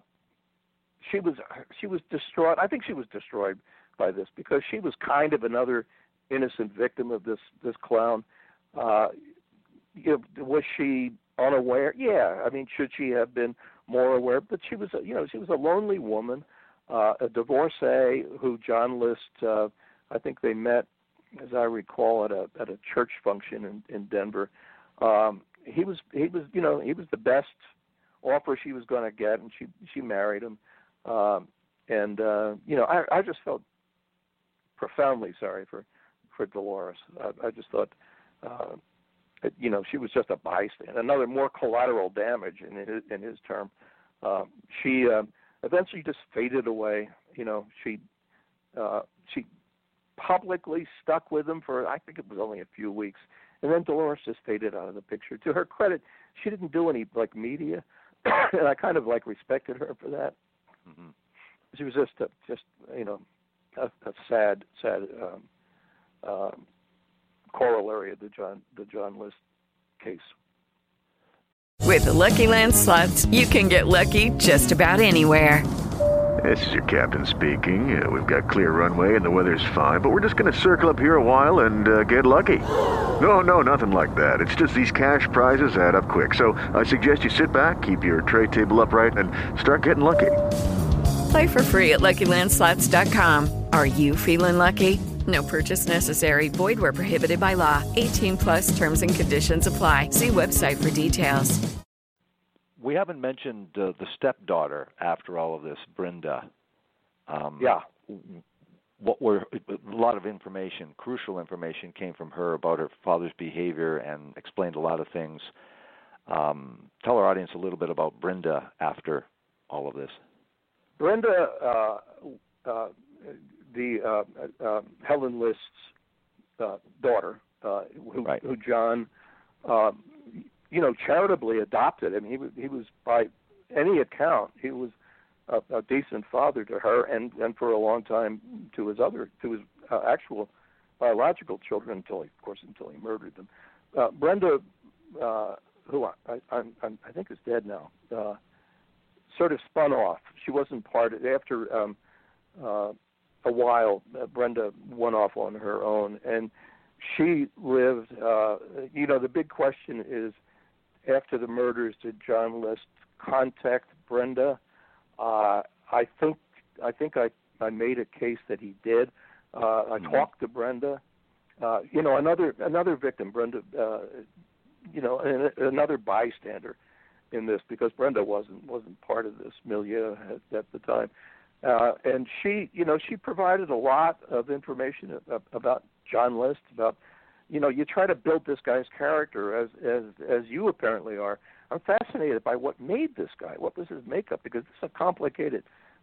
she was she was distraught. I think she was destroyed by this because she was kind of another innocent victim of this this clown. Uh, You know, was she unaware? Yeah, I mean, should she have been more aware? But she was, a, you know, she was a lonely woman, uh, a divorcee who John List, uh, I think they met, as I recall, at a at a church function in, in Denver. Um, he was, he was, you know, he was the best offer she was going to get, and she she married him. Um, and uh, you know, I I just felt profoundly sorry for for Dolores. I, I just thought. Uh, You know, she was just a bystander, another more collateral damage in his, in his term. Uh, she uh, eventually just faded away. You know, she uh, she publicly stuck with him for, I think it was only a few weeks, and then Dolores just faded out of the picture. To her credit, she didn't do any like media, and I kind of like respected her for that. Mm-hmm. She was just a, just you know a, a sad sad. Um, um, corollary of the John the John List case. With the Lucky Land Slots, you can get lucky just about anywhere. This is your captain speaking. Uh, we've got clear runway and the weather's fine, but we're just going to circle up here a while and uh, get lucky. No, no, nothing like that. It's just these cash prizes add up quick. So I suggest you sit back, keep your tray table upright, and start getting lucky. Play for free at lucky land slots dot com. Are you feeling lucky? No purchase necessary. Void where prohibited by law. eighteen plus terms and conditions apply. See website for details. We haven't mentioned uh, the stepdaughter after all of this, Brenda. Um, yeah. What were a lot of information, crucial information, came from her about her father's behavior and explained a lot of things. Um, tell our audience a little bit about Brenda after all of this. Brenda, uh, uh, the uh, uh, Helen List's uh, daughter, uh, who, right. who John, uh, you know, charitably adopted. I mean, he was, he was by any account, he was a, a decent father to her, and, and for a long time to his other, to his uh, actual biological children, until he, of course, until he murdered them. Uh, Brenda, uh, who I, I, I, I think is dead now, uh, sort of spun off. She wasn't part of after. Um, uh, A while, uh, Brenda went off on her own, and she lived. Uh, you know, the big question is, after the murders, did John List contact Brenda? Uh, I think I think I, I made a case that he did. Uh, I mm-hmm. talked to Brenda. Uh, you know, another another victim, Brenda. Uh, you know, an, another bystander in this, because Brenda wasn't wasn't part of this milieu at, at the time. Uh, and she, you know, she provided a lot of information about John List, about, you know, you try to build this guy's character as, as, as you apparently are. I'm fascinated by what made this guy. What was his makeup? Because this is a complicated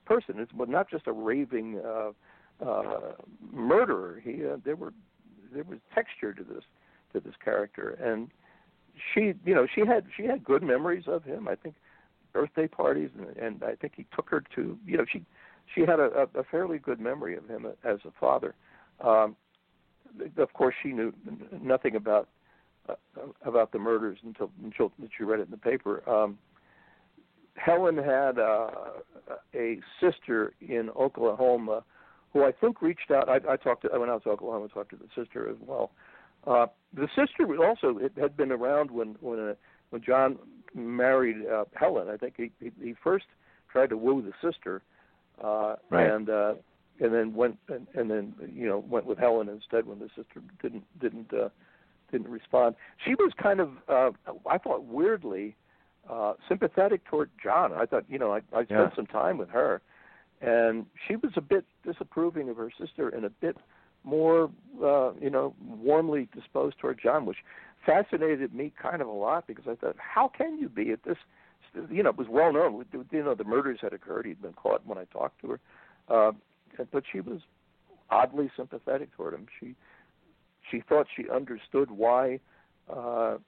person. It's not just a raving uh, uh, murderer. He uh, there were there was texture to this to this character, and she you know she had she had good memories of him. I think birthday parties, and, and I think he took her to you know she she had a, a fairly good memory of him as a father. Um, of course, she knew nothing about uh, about the murders until until she read it in the paper. Um, Helen had uh, a sister in Oklahoma who I think reached out. I, I talked to I went out to Oklahoma and talked to the sister as well. Uh, the sister was also it had been around when when uh, when John married uh, Helen. I think he, he he first tried to woo the sister, uh, right. and uh, and then went and, and then you know went with Helen instead when the sister didn't didn't uh, didn't respond. She was kind of uh, I thought weirdly. Uh, sympathetic toward John. I thought, you know, I, I spent yeah. some time with her, and she was a bit disapproving of her sister and a bit more, uh, you know, warmly disposed toward John, which fascinated me kind of a lot because I thought, how can you be at this? You know, it was well known. You know, the murders had occurred. He'd been caught when I talked to her, uh, but she was oddly sympathetic toward him. She she thought she understood why. Uh,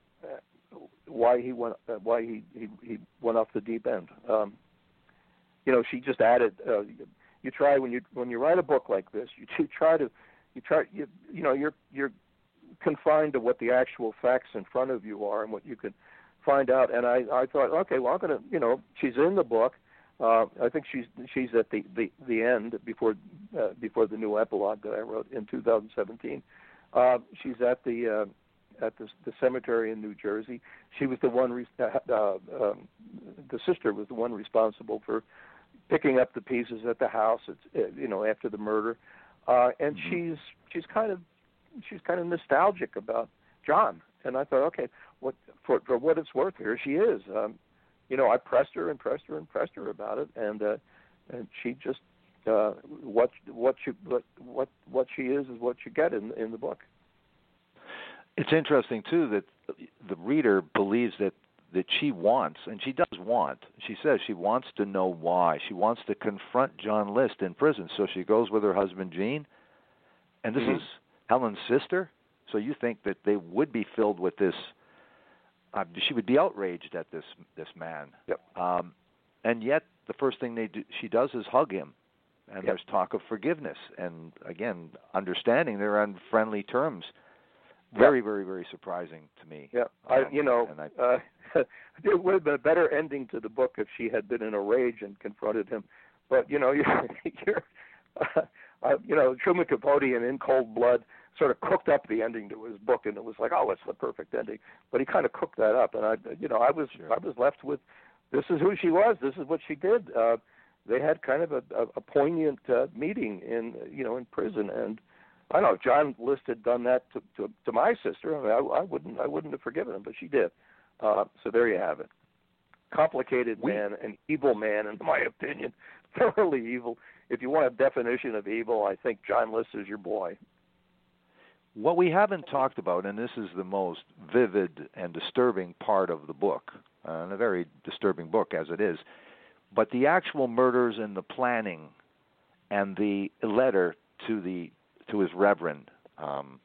why he went uh, why he, he he went off the deep end. Um, you know, she just added. Uh, you, you try when you when you write a book like this, you, you try to you try you you know you're you're confined to what the actual facts in front of you are and what you can find out. And I, I thought, okay, well I'm gonna you know she's in the book. Uh, I think she's she's at the, the, the end before uh, before the new epilogue that I wrote in two thousand seventeen. Uh, she's at the uh, at the, the cemetery in New Jersey. She was the one, re- uh, um, the sister was the one responsible for picking up the pieces at the house, it's, uh, you know, after the murder. Uh, and mm-hmm. she's she's kind of she's kind of nostalgic about John. And I thought, okay, what for for what it's worth, here she is. Um, you know, I pressed her and pressed her and pressed her about it, and uh, and she just uh, what what she what what what she is is what you get in in the book. It's interesting, too, that the reader believes that, that she wants, and she does want, she says she wants to know why. She wants to confront John List in prison. So she goes with her husband, Gene, and this mm-hmm. is Helen's sister. So you think that they would be filled with this, uh, she would be outraged at this this man. Yep. Um, and yet the first thing they do, she does is hug him. And yep. there's talk of forgiveness. And, again, understanding they're on friendly terms. Very, very, very surprising to me. Yeah, um, I, you know, I, uh, it would have been a better ending to the book if she had been in a rage and confronted him. But you know, you're, you're uh, uh, you know, Truman Capote in In Cold Blood sort of cooked up the ending to his book, and it was like, oh, it's the perfect ending. But he kind of cooked that up, and I, you know, I was, sure. I was left with, this is who she was. This is what she did. Uh, they had kind of a, a, a poignant uh, meeting in, you know, in prison, and. I don't know if John List had done that to, to, to my sister. I, mean, I, I wouldn't I wouldn't have forgiven him, but she did. Uh, so there you have it. Complicated we, man, an evil man, in my opinion, thoroughly evil. If you want a definition of evil, I think John List is your boy. What we haven't talked about, and this is the most vivid and disturbing part of the book, uh, and a very disturbing book as it is, but the actual murders and the planning and the letter to the to his reverend, um,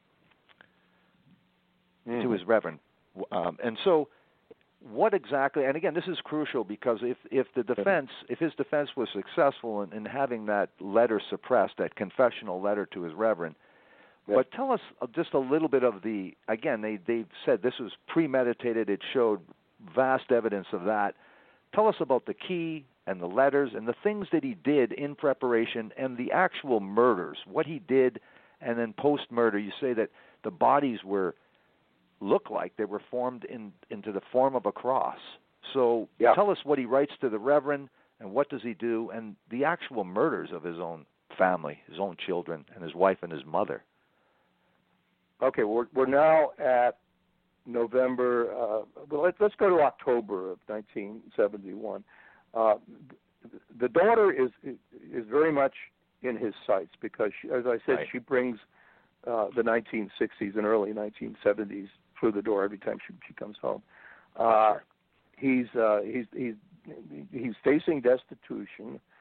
mm. to his reverend, um, and so what exactly? And again, this is crucial because if if the defense, if his defense was successful in, in having that letter suppressed, that confessional letter to his reverend, yeah. but tell us just a little bit of the. Again, they they said this was premeditated. It showed vast evidence of that. Tell us about the key and the letters and the things that he did in preparation and the actual murders, what he did, and then post-murder. You say that the bodies were look like they were formed in into the form of a cross. So yeah. tell us what he writes to the Reverend and what does he do, and the actual murders of his own family, his own children, and his wife and his mother. Okay, we're we're now at November. Uh, well, let's let's go to October of nineteen seventy-one. Uh, the daughter is is very much in his sights because, she, as I said, right. she brings uh, the nineteen sixties and early nineteen seventies through the door every time she she comes home. Uh, he's uh, he's he's he's facing destitution.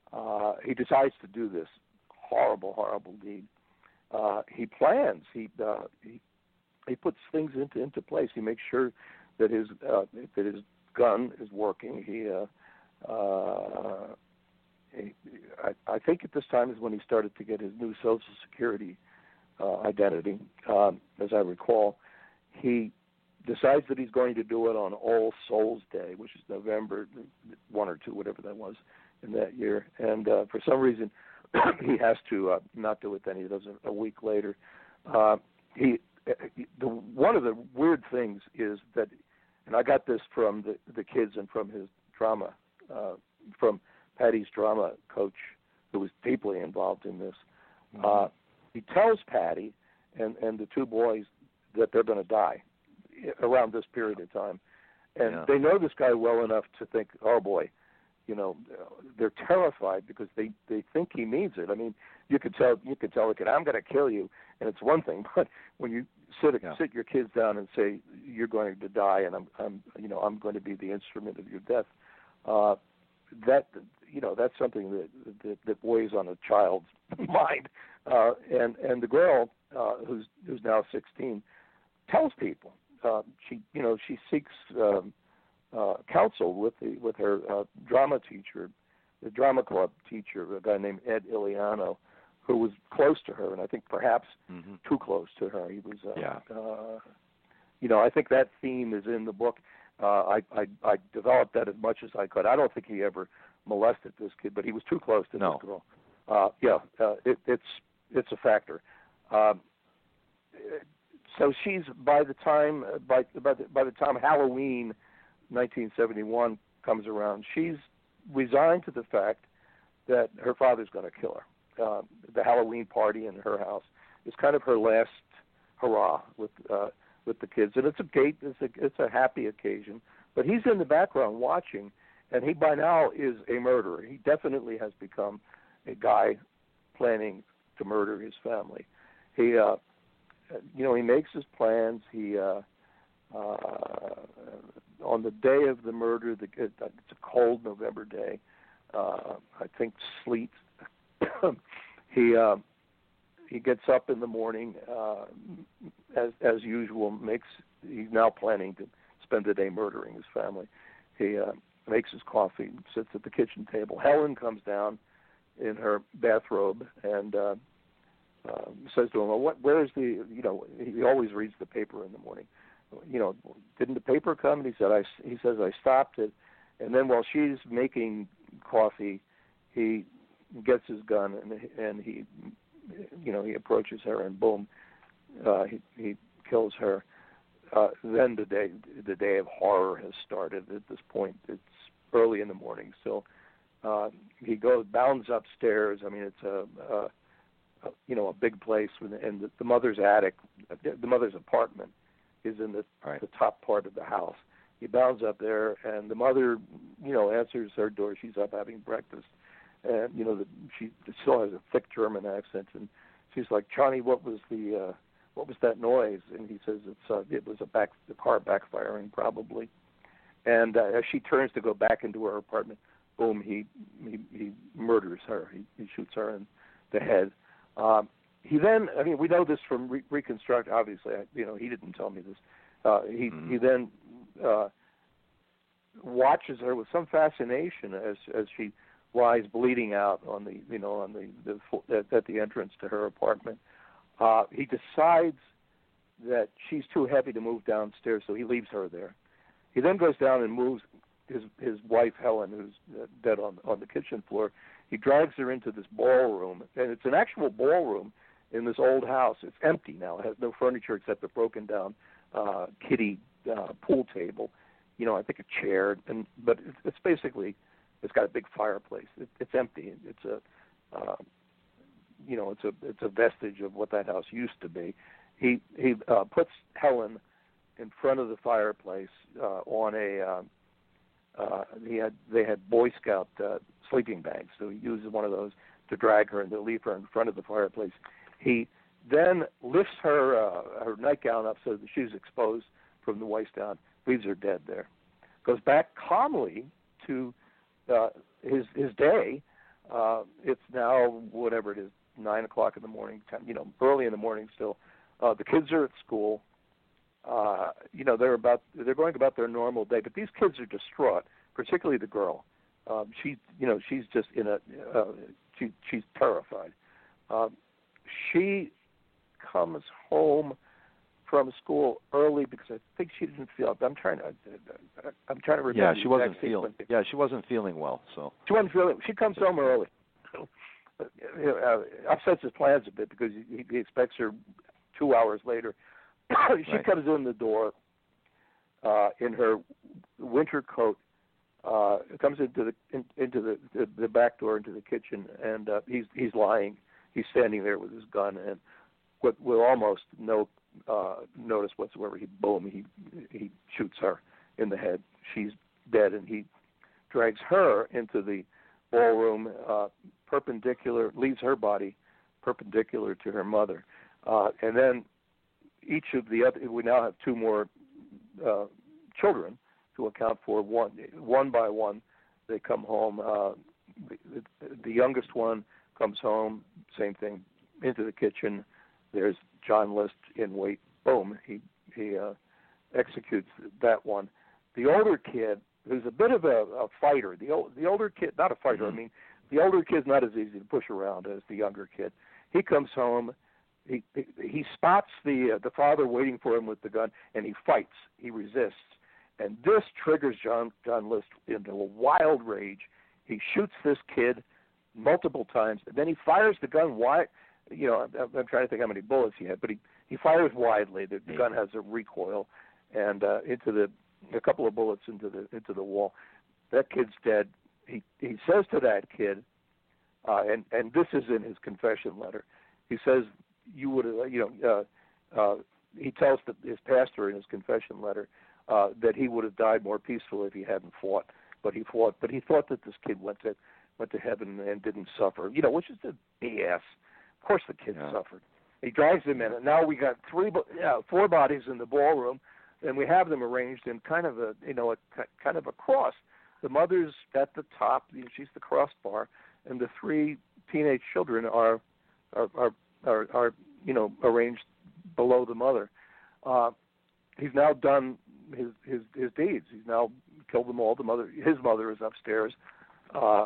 uh, he decides to do this horrible, horrible deed. Uh, he plans. He, uh, he he puts things into into place. He makes sure that his uh, that his gun is working. He, uh, uh, he I, I think at this time is when he started to get his new Social Security uh, identity. Um, as I recall, he decides that he's going to do it on All Souls Day, which is November one or two, whatever that was in that year. And uh, for some reason, he has to uh, not do it then. He does it a week later. Uh, he the, one of the weird things is that, and I got this from the, the kids and from his drama, uh, from Patty's drama coach, who was deeply involved in this. Mm-hmm. Uh, he tells Patty and, and the two boys that they're going to die around this period of time. And yeah. they know this guy well enough to think, oh, boy, you know, they're terrified because they, they think he means it. I mean, you could tell you could tell a kid, I'm going to kill you, and it's one thing. But when you sit yeah. sit your kids down and say you're going to die, and I'm I'm you know I'm going to be the instrument of your death, uh, that you know that's something that that, that weighs on a child's mind. Uh, and and the girl uh, who's who's now sixteen tells people. Uh, she you know she seeks. Um, Uh, counsel with the with her uh, drama teacher, the drama club teacher, a guy named Ed Iliano, who was close to her, and I think perhaps mm-hmm. too close to her. He was, uh, yeah. uh, you know, I think that theme is in the book. Uh, I, I I developed that as much as I could. I don't think he ever molested this kid, but he was too close to no. this girl. Uh, yeah, uh, it, it's it's a factor. Um, so she's by the time by by the, by the time Halloween nineteen seventy-one comes around, she's resigned to the fact that her father's going to kill her. Uh, the Halloween party in her house is kind of her last hurrah with uh, with the kids, and it's a gate, it's a it's a happy occasion. But he's in the background watching, and he by now is a murderer. He definitely has become a guy planning to murder his family. He, uh, you know, he makes his plans. He. Uh, Uh, on the day of the murder, the, it's a cold November day. Uh, I think sleet. he uh, he gets up in the morning, uh, as as usual. Makes he's now planning to spend the day murdering his family. He uh, makes his coffee, sits at the kitchen table. Helen comes down in her bathrobe and uh, uh, says to him, "Well, what? Where's the? You know, he always reads the paper in the morning." You know, didn't the paper come? And he said, I, he says, I stopped it. And then while she's making coffee, he gets his gun and, and he, you know, he approaches her and boom, uh, he, he kills her. Uh, then the day, the day of horror has started at this point. It's early in the morning. So uh, he goes, bounds upstairs. I mean, it's a, a, a you know, a big place. With, and the, the mother's attic, the mother's apartment, is in the, right. the top part of the house. He bounds up there, and the mother, you know, answers her door. She's up having breakfast, and you know, the, she still has a thick German accent, and she's like, "Johnny, what was the, uh, what was that noise?" And he says, "It's, uh, it was a back, the car backfiring, probably." And uh, as she turns to go back into her apartment, boom, he he, he murders her. He, he shoots her in the head. Um, He then, I mean, we know this from re- Reconstruct, obviously. I, you know, he didn't tell me this. Uh, he mm-hmm. he then uh, watches her with some fascination as as she lies bleeding out on the, you know, on the, the at, at the entrance to her apartment. Uh, he decides that she's too heavy to move downstairs, so he leaves her there. He then goes down and moves his his wife Helen, who's dead on on the kitchen floor. He drags her into this ballroom, and it's an actual ballroom in this old house. It's empty now. It has no furniture except a broken down uh, kiddie uh, pool table. You know, I think a chair, and but it's, it's basically it's got a big fireplace. It, it's empty. It's a uh, you know, it's a it's a vestige of what that house used to be. He he uh, puts Helen in front of the fireplace uh, on a. Uh, uh, he had they had Boy Scout uh, sleeping bags, so he uses one of those to drag her and to leave her in front of the fireplace. He then lifts her uh, her nightgown up so that she's exposed from the waist down, leaves her dead there. Goes back calmly to uh, his his day, Uh, it's now whatever it is, nine o'clock in the morning. ten, you know, early in the morning still. Uh, the kids are at school. Uh, you know, they're about they're going about their normal day, but these kids are distraught, particularly the girl. Um, she, you know, she's just in a uh, she she's terrified. Um, she comes home from school early because I think she didn't feel. I'm trying to. I'm trying to remember. Yeah, she wasn't feeling. feeling. Yeah, she wasn't feeling well. So she wasn't feeling. She comes home early. Uh, upsets his plans a bit because he, he expects her two hours later. she right. comes in the door uh, in her winter coat. Uh, comes into the in, into the, the the back door into the kitchen, and uh, he's he's lying. He's standing there with his gun, and with, with almost no uh, notice whatsoever, he boom, he he shoots her in the head. She's dead, and he drags her into the ballroom, uh, perpendicular, leaves her body perpendicular to her mother, uh, and then each of the other. We now have two more uh, children to account for. One one by one, they come home. Uh, the, the youngest one comes home, same thing, into the kitchen. There's John List in wait. Boom, he he uh, executes that one. The older kid, who's a bit of a, a fighter, the old, the older kid, not a fighter. Mm-hmm. I mean, the older kid's not as easy to push around as the younger kid. He comes home. He he, he spots the uh, the father waiting for him with the gun, and he fights. He resists. And this triggers John John List into a wild rage. He shoots this kid multiple times, and then he fires the gun wide. You know, I'm, I'm trying to think how many bullets he had, but he, he fires widely. The, the gun has a recoil, and uh, into the a couple of bullets into the into the wall. That kid's dead. He he says to that kid, uh, and and this is in his confession letter. He says, "You would have, you know." Uh, uh, he tells the, his pastor in his confession letter. Uh, that he would have died more peacefully if he hadn't fought, but he fought. But he thought that this kid went to went to heaven and didn't suffer. You know, which is the B S. Of course, the kid yeah. suffered. He drags him in, and now we got three, yeah, four bodies in the ballroom, and we have them arranged in kind of a, you know, a kind of a cross. The mother's at the top; she's the crossbar, and the three teenage children are are are are, are you know arranged below the mother. Uh, he's now done his his his deeds. He's now killed them all. The mother, his mother, is upstairs, uh,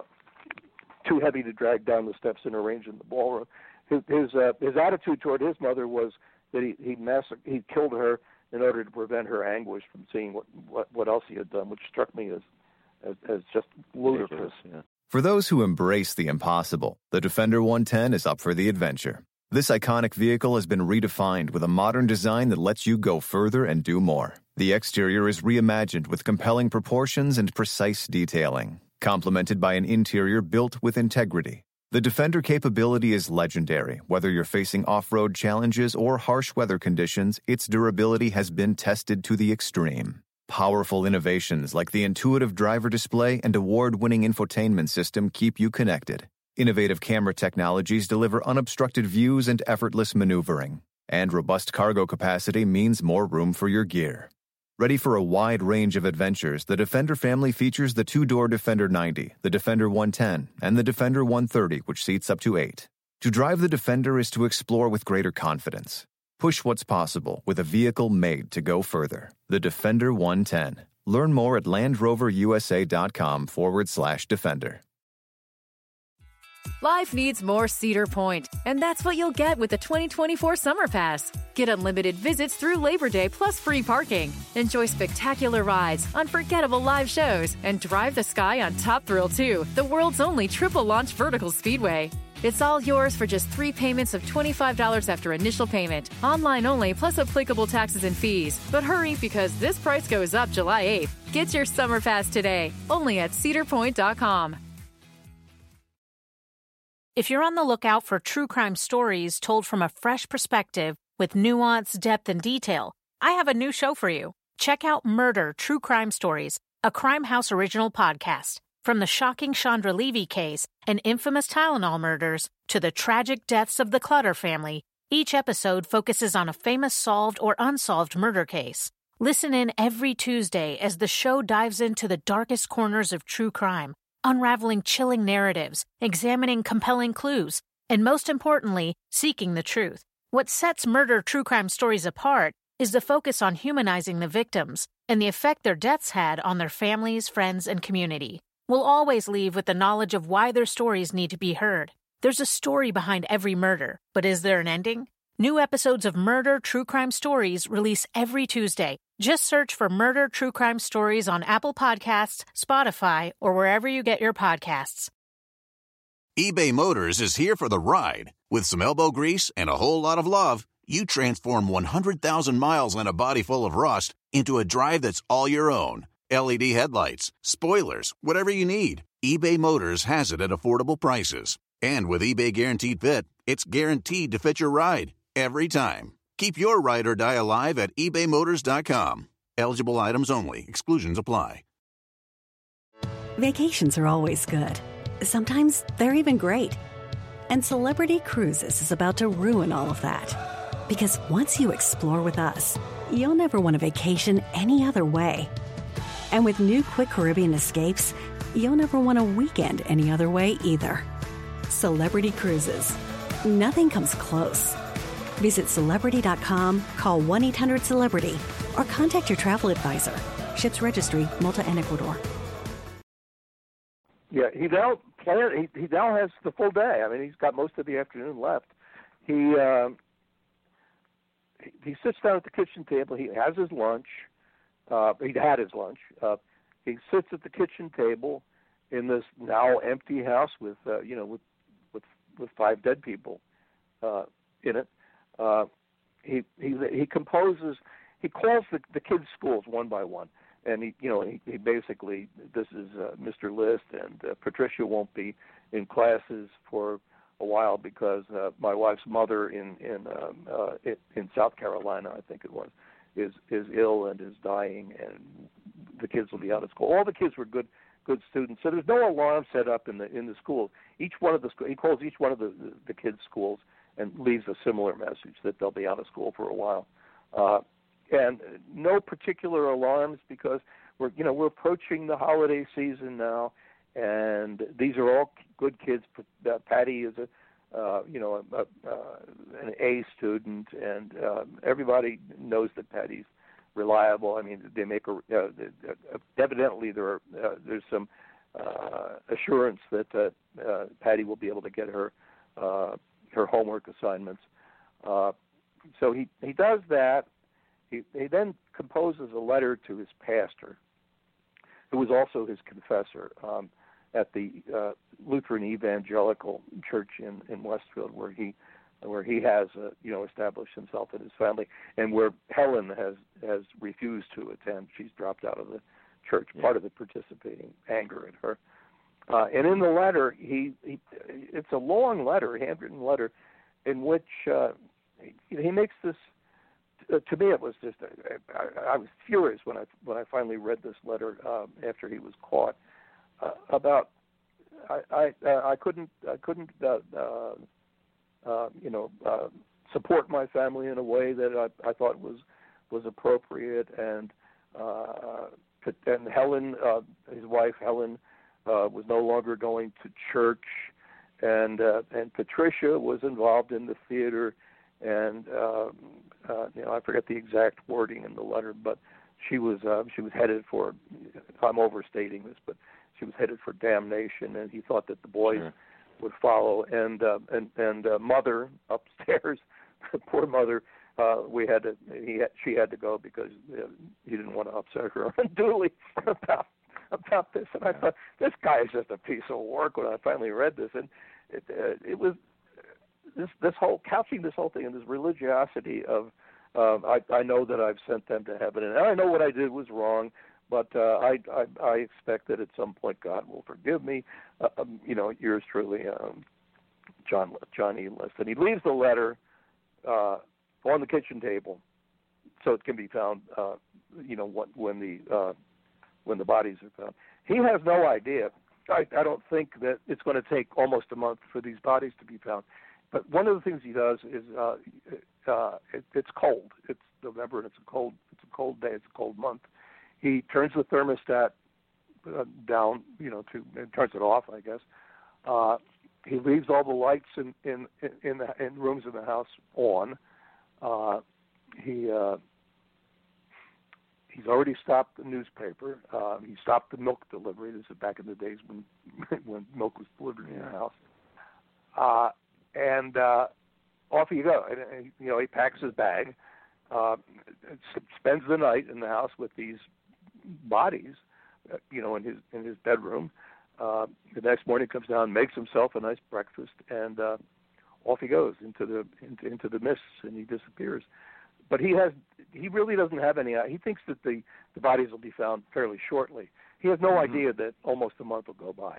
too heavy to drag down the steps and arrange in the ballroom. His his, uh, his attitude toward his mother was that he he massacred, he killed her in order to prevent her anguish from seeing what what, what else he had done, which struck me as as, as just ludicrous. Yeah. For those who embrace the impossible, the Defender one ten is up for the adventure. This iconic vehicle has been redefined with a modern design that lets you go further and do more. The exterior is reimagined with compelling proportions and precise detailing, complemented by an interior built with integrity. The Defender capability is legendary. Whether you're facing off-road challenges or harsh weather conditions, its durability has been tested to the extreme. Powerful innovations like the intuitive driver display and award-winning infotainment system keep you connected. Innovative camera technologies deliver unobstructed views and effortless maneuvering. And robust cargo capacity means more room for your gear. Ready for a wide range of adventures, the Defender family features the two-door Defender ninety, the Defender one ten, and the Defender one thirty, which seats up to eight. To drive the Defender is to explore with greater confidence. Push what's possible with a vehicle made to go further. The Defender one ten. Learn more at LandRoverUSA.com forward slash Defender. Life needs more Cedar Point, and that's what you'll get with the twenty twenty-four Summer Pass. Get unlimited visits through Labor Day plus free parking. Enjoy spectacular rides, unforgettable live shows, and drive the sky on Top Thrill two, the world's only triple-launch vertical speedway. It's all yours for just three payments of twenty-five dollars after initial payment. Online only, plus applicable taxes and fees. But hurry, because this price goes up July eighth. Get your Summer Pass today, only at cedar point dot com. If you're on the lookout for true crime stories told from a fresh perspective with nuance, depth, and detail, I have a new show for you. Check out Murder, True Crime Stories, a Crime House original podcast. From the shocking Chandra Levy case and infamous Tylenol murders to the tragic deaths of the Clutter family, each episode focuses on a famous solved or unsolved murder case. Listen in every Tuesday as the show dives into the darkest corners of true crime. unraveling chilling narratives, examining compelling clues, and most importantly, seeking the truth. What sets murder true crime stories apart is the focus on humanizing the victims and the effect their deaths had on their families, friends, and community. We'll always leave with the knowledge of why their stories need to be heard. There's a story behind every murder, but is there an ending? New episodes of Murder True Crime Stories release every Tuesday. Just search for Murder True Crime Stories on Apple Podcasts, Spotify, or wherever you get your podcasts. eBay Motors is here for the ride. With some elbow grease and a whole lot of love, you transform one hundred thousand miles and a body full of rust into a drive that's all your own. L E D headlights, spoilers, whatever you need, eBay Motors has it at affordable prices. And with eBay Guaranteed Fit, it's guaranteed to fit your ride every time. Keep your ride or die alive at ebay motors dot com. Eligible items only. Exclusions apply. Vacations are always good. Sometimes they're even great. And Celebrity Cruises is about to ruin all of that. Because once you explore with us, you'll never want a vacation any other way. And with new Quick Caribbean Escapes, you'll never want a weekend any other way either. Celebrity Cruises. Nothing comes close. Visit Celebrity dot com, call one eight hundred celebrity, or contact your travel advisor. Ships Registry, Malta and Ecuador. Yeah, he now plan. He, he now has the full day. I mean, he's got most of the afternoon left. He uh, he, he sits down at the kitchen table. He has his lunch. Uh, he had his lunch. Uh, he sits at the kitchen table in this now empty house with uh, you know with with with five dead people uh, in it. Uh, he he he composes. He calls the the kids' schools one by one. And he, you know, he, he basically, this is uh, Mister List, and uh, Patricia won't be in classes for a while because uh, my wife's mother in in um, uh, in South Carolina, I think it was, is is ill and is dying, and the kids will be out of school. All the kids were good good students, so there's no alarm set up in the in the schools. Each one of the he calls each one of the the, the kids' schools and leaves a similar message that they'll be out of school for a while. Uh, And no particular alarms because we're, you know, we're approaching the holiday season now, and these are all good kids. Uh, Patty is a, uh, you know, a, a, uh, an A student, and uh, everybody knows that Patty's reliable. I mean, they make a. Uh, evidently, there are uh, there's some uh, assurance that uh, uh, Patty will be able to get her uh, her homework assignments. Uh, so he he does that. He, he then composes a letter to his pastor, who was also his confessor, um, at the uh, Lutheran Evangelical Church in, in Westfield, where he where he has uh, you know established himself and his family, and where Helen has has refused to attend. She's dropped out of the church. Yeah. Part of it participating anger at her. Uh, and in the letter, he, he it's a long letter, a handwritten letter, in which uh, he, he makes this. Uh, to me, it was just a, I, I was furious when I when I finally read this letter um, after he was caught uh, about I I, uh, I couldn't I couldn't uh, uh, uh, you know uh, support my family in a way that I, I thought was was appropriate, and uh, and Helen, uh, his wife Helen, uh, was no longer going to church, and uh, and Patricia was involved in the theater. And uh, uh, you know, I forget the exact wording in the letter, but she was uh, she was headed for. I'm overstating this, but she was headed for damnation, and he thought that the boys sure. would follow. And uh, and and uh, mother upstairs, poor mother, uh, we had to. He had, she had to go because uh, he didn't want to upset her unduly about about this. And I thought this guy is just a piece of work. When I finally read this, and it uh, it was. This this whole couching this whole thing in this religiosity of uh, I I know that I've sent them to heaven, and I know what I did was wrong, but uh, I, I I expect that at some point God will forgive me. Uh, um, you know, yours truly, um, John John E. List, and he leaves the letter uh, on the kitchen table, so it can be found. Uh, you know, what, when the uh, when the bodies are found, he has no idea. I, I don't think that it's going to take almost a month for these bodies to be found. But one of the things he does is uh, uh, it, it's cold. It's November, and it's a cold. It's a cold day. It's a cold month. He turns the thermostat uh, down, you know, to and turns it off, I guess. Uh, he leaves all the lights in in in, the, in rooms in the house on. Uh, he uh, he's already stopped the newspaper. Uh, he stopped the milk delivery. This is back in the days when when milk was delivered in the house. Uh, and uh, off you go. And, and, you know, he packs his bag, uh, spends the night in the house with these bodies, uh, you know, in his in his bedroom. Uh, the next morning, comes down, makes himself a nice breakfast, and uh, off he goes into the into, into the mists, and he disappears. But he has he really doesn't have any. He thinks that the, the bodies will be found fairly shortly. He has no mm-hmm. idea that almost a month will go by.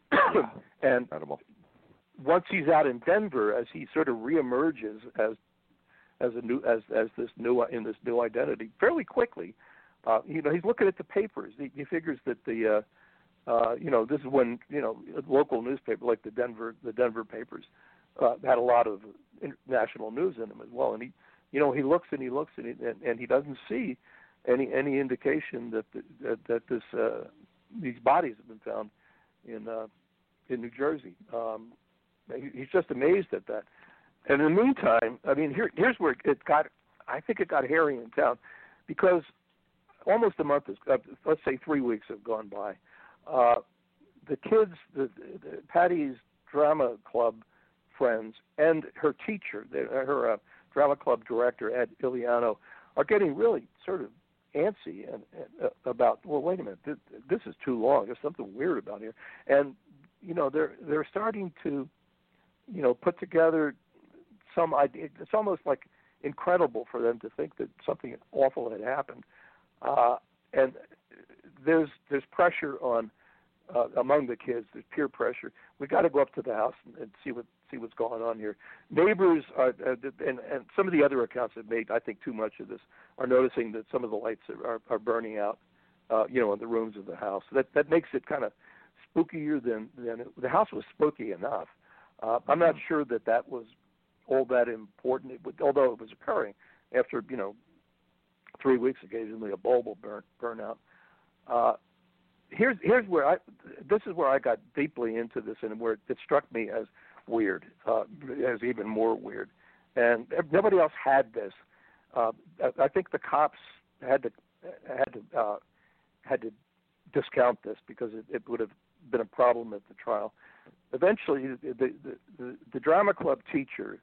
And incredible. Once he's out in Denver, as he sort of reemerges as as a new as as this new in this new identity fairly quickly, uh, you know, he's looking at the papers. He, he figures that the uh, uh, you know this is when you know local newspaper like the Denver the Denver papers uh, had a lot of national news in them as well. And he you know he looks and he looks and he, and, and he doesn't see any any indication that the, that, that this uh, these bodies have been found in uh, in New Jersey. Um, He's just amazed at that. And in the meantime, I mean, here, here's where it got, I think it got hairy in town, because almost a month, has, uh, let's say three weeks have gone by. Uh, the kids, the, the, Patty's drama club friends and her teacher, the, her uh, drama club director, Ed Iliano, are getting really sort of antsy and, and, uh, about, well, wait a minute, this, this is too long. There's something weird about here. And, you know, they're they're starting to, you know, put together some idea. It's almost like incredible for them to think that something awful had happened, uh, and there's there's pressure on uh, among the kids. There's peer pressure. We got to go up to the house and, and see what see what's going on here. Neighbors are, uh, and and some of the other accounts have made, I think, too much of this. Are noticing that some of the lights are are, are burning out, uh, you know, in the rooms of the house. That that makes it kind of spookier than than it, the house was spooky enough. Uh, I'm not sure that that was all that important. It would, although it was occurring after, you know, three weeks, occasionally a bulb will burn burn out. Uh, here's here's where I this is where I got deeply into this, and where it struck me as weird, uh, as even more weird. And nobody else had this. Uh, I think the cops had to had to uh, had to discount this because it, it would have been a problem at the trial. Eventually, the, the, the, the drama club teacher,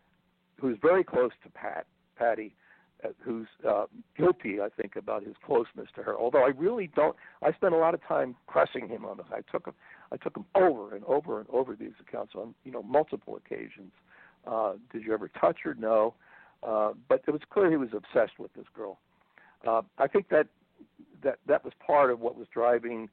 who's very close to Pat, Patty, uh, who's uh, guilty, I think, about his closeness to her. Although I really don't, I spent a lot of time pressing him on this. I took him, I took him over and over and over these accounts on, you know, multiple occasions. Uh, did you ever touch her? No, uh, but it was clear he was obsessed with this girl. Uh, I think that that that was part of what was driving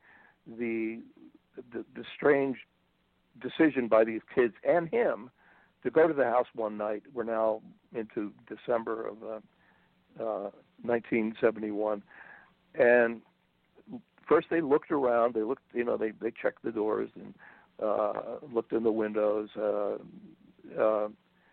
the the, the strange decision by these kids and him to go to the house one night. We're now into December of uh, uh, nineteen seventy-one, and first they looked around. They looked, you know, they they checked the doors and uh, looked in the windows, uh, uh,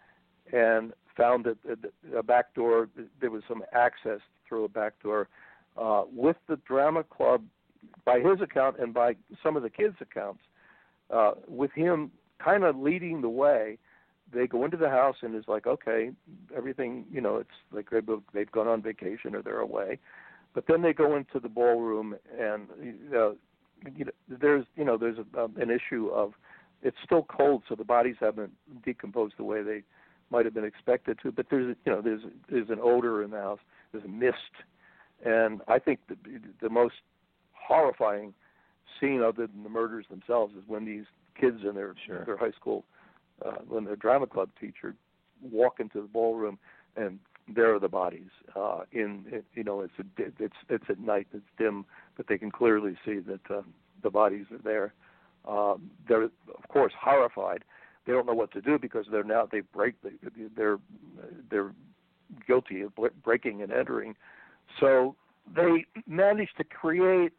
and found that a back door. There was some access through a back door uh, with the drama club, by his account and by some of the kids' accounts. Uh, with him kind of leading the way, they go into the house and it's like, okay, everything, you know, it's like they've, they've gone on vacation or they're away. But then they go into the ballroom and uh, you know, there's, you know, there's a, um, an issue of it's still cold, so the bodies haven't decomposed the way they might have been expected to. But there's, you know, there's there's an odor in the house. There's a mist, and I think the the most horrifying scene other than the murders themselves is when these kids and their sure. their high school, uh, when their drama club teacher walk into the ballroom and there are the bodies. Uh, in it, you know, it's a, it's it's at night, it's dim, but they can clearly see that uh, the bodies are there. Um, they're of course horrified. They don't know what to do because they're now they break they're they're guilty of breaking and entering. So they manage to create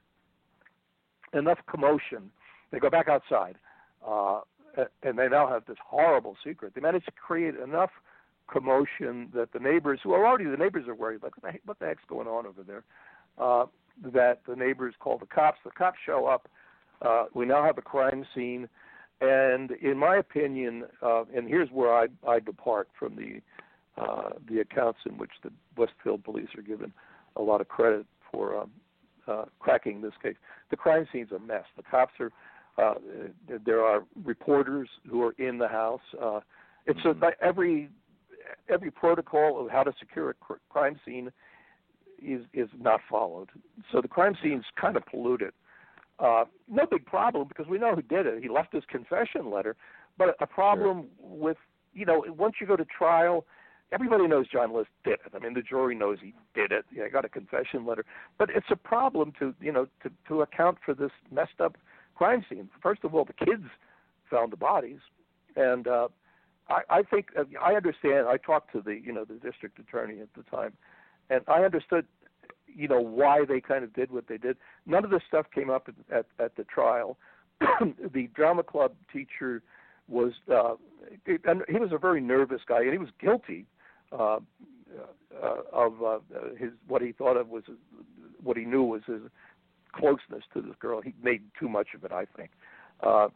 enough commotion. They go back outside, uh, and they now have this horrible secret. They manage to create enough commotion that the neighbors, who are already the neighbors, are worried, like, what the, heck, what the heck's going on over there? Uh, that the neighbors call the cops. The cops show up. Uh, we now have a crime scene. And in my opinion, uh, and here's where I, I depart from the uh, the accounts in which the Westfield police are given a lot of credit for um, uh, cracking this case. The crime scene's a mess. The cops are, uh, there are reporters who are in the house. Uh, it's a, every every protocol of how to secure a cr- crime scene is is not followed. So the crime scene's kind of polluted. Uh, no big problem because we know who did it. He left his confession letter. But a problem sure. with, you know, once you go to trial, everybody knows John List did it. I mean, the jury knows he did it. Yeah, I got a confession letter. But it's a problem to, you know, to, to account for this messed up crime scene. First of all, the kids found the bodies. And uh, I, I think, uh, I understand, I talked to the, you know, the district attorney at the time, and I understood you know, why they kind of did what they did. None of this stuff came up at, at, at the trial. The drama club teacher was, uh, and he was a very nervous guy, and he was guilty uh, uh, of uh, his what he thought of was, what he knew was his closeness to this girl. He made too much of it, I think. Uh,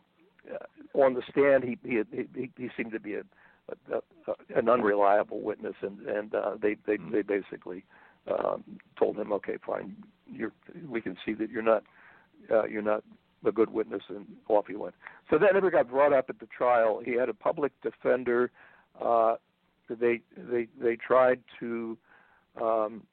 on the stand, he he he, he seemed to be a, a, a, an unreliable witness, and and uh, they they they basically. Um, told him, okay, fine, you're, we can see that you're not uh, you're not a good witness, and off he went. So that never got brought up at the trial. He had a public defender. Uh, they they they tried to, um,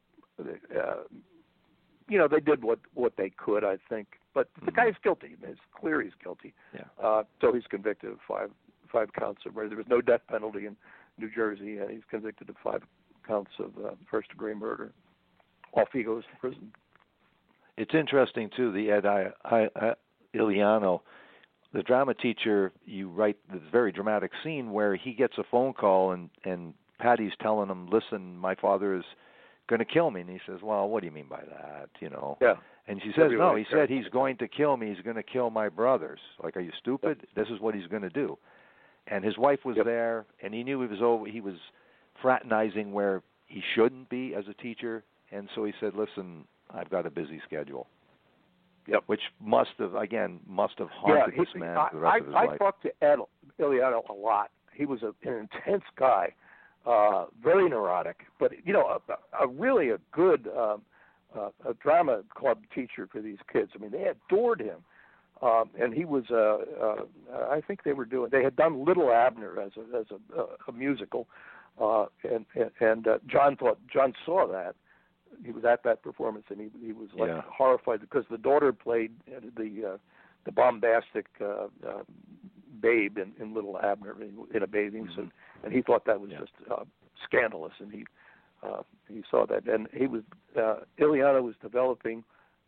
uh, you know, they did what, what they could, I think. But the guy's guilty. It's clear he's guilty. Yeah. Uh, so he's convicted of five five counts of murder. There was no death penalty in New Jersey, and he's convicted of five counts of uh, first-degree murder. Off he goes to prison. It's interesting, too, the Ed I, I, I, Iliano, the drama teacher, you write this very dramatic scene where he gets a phone call and, and Patty's telling him, listen, my father is going to kill me. And he says, well, what do you mean by that, you know? Yeah. And she says, no, he said he's going to kill me. He's going to kill my brothers. Like, are you stupid? This is what he's going to do. And his wife was yep. there, and he knew he was over, he was fraternizing where he shouldn't be as a teacher, and so he said, listen, I've got a busy schedule. Yep. Which must have, again, must have haunted yeah, this man I, for the rest I, of his I life. I talked to Ed Iliano a lot. He was a, an intense guy, uh, very neurotic, but, you know, a, a really a good um, uh, a drama club teacher for these kids. I mean, they adored him. Um, and he was, uh, uh, I think they were doing, they had done Little Abner as a, as a, a musical. Uh, and and, and uh, John thought John saw that. He was at that performance, and he he was like yeah. horrified because the daughter played the uh, the bombastic uh, uh, babe in, in Little Abner in, in a bathing mm-hmm. suit, and he thought that was yeah. just uh, scandalous, and he uh, he saw that, and he was uh, Iliano was developing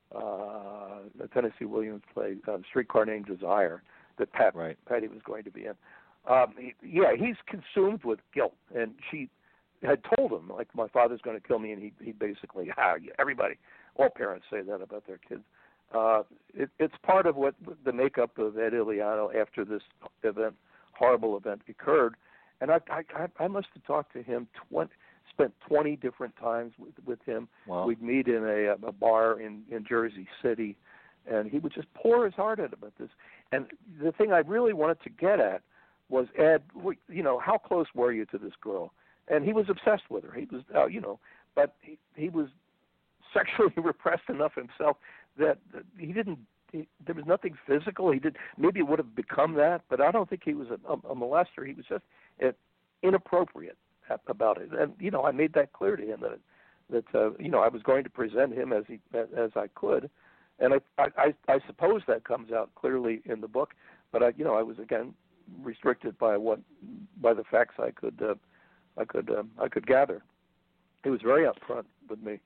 uh, the Tennessee Williams play uh, Streetcar Named Desire that Pat right. Patty was going to be in. Um, he, yeah, he's consumed with guilt, and she had told him, like, my father's going to kill me, and he he basically, ah, everybody, all parents say that about their kids. Uh, it, it's part of what the makeup of Ed Iliano after this event, horrible event, occurred, and I I, I must have talked to him, twenty, spent twenty different times with, with him. Wow. We'd meet in a, a bar in, in Jersey City, and he would just pour his heart out about this. And the thing I really wanted to get at was, Ed, you know, how close were you to this girl? And he was obsessed with her. He was, uh, you know, but he, he was sexually repressed enough himself that he didn't, he, there was nothing physical. He did, maybe it would have become that, but I don't think he was a, a, a molester. He was just uh, inappropriate about it. And, you know, I made that clear to him that, that uh, you know, I was going to present him as he, as, as I could. And I, I, I suppose that comes out clearly in the book, but I, you know, I was, again, restricted by what by the facts I could uh, I could um, I could gather. He was very upfront with me.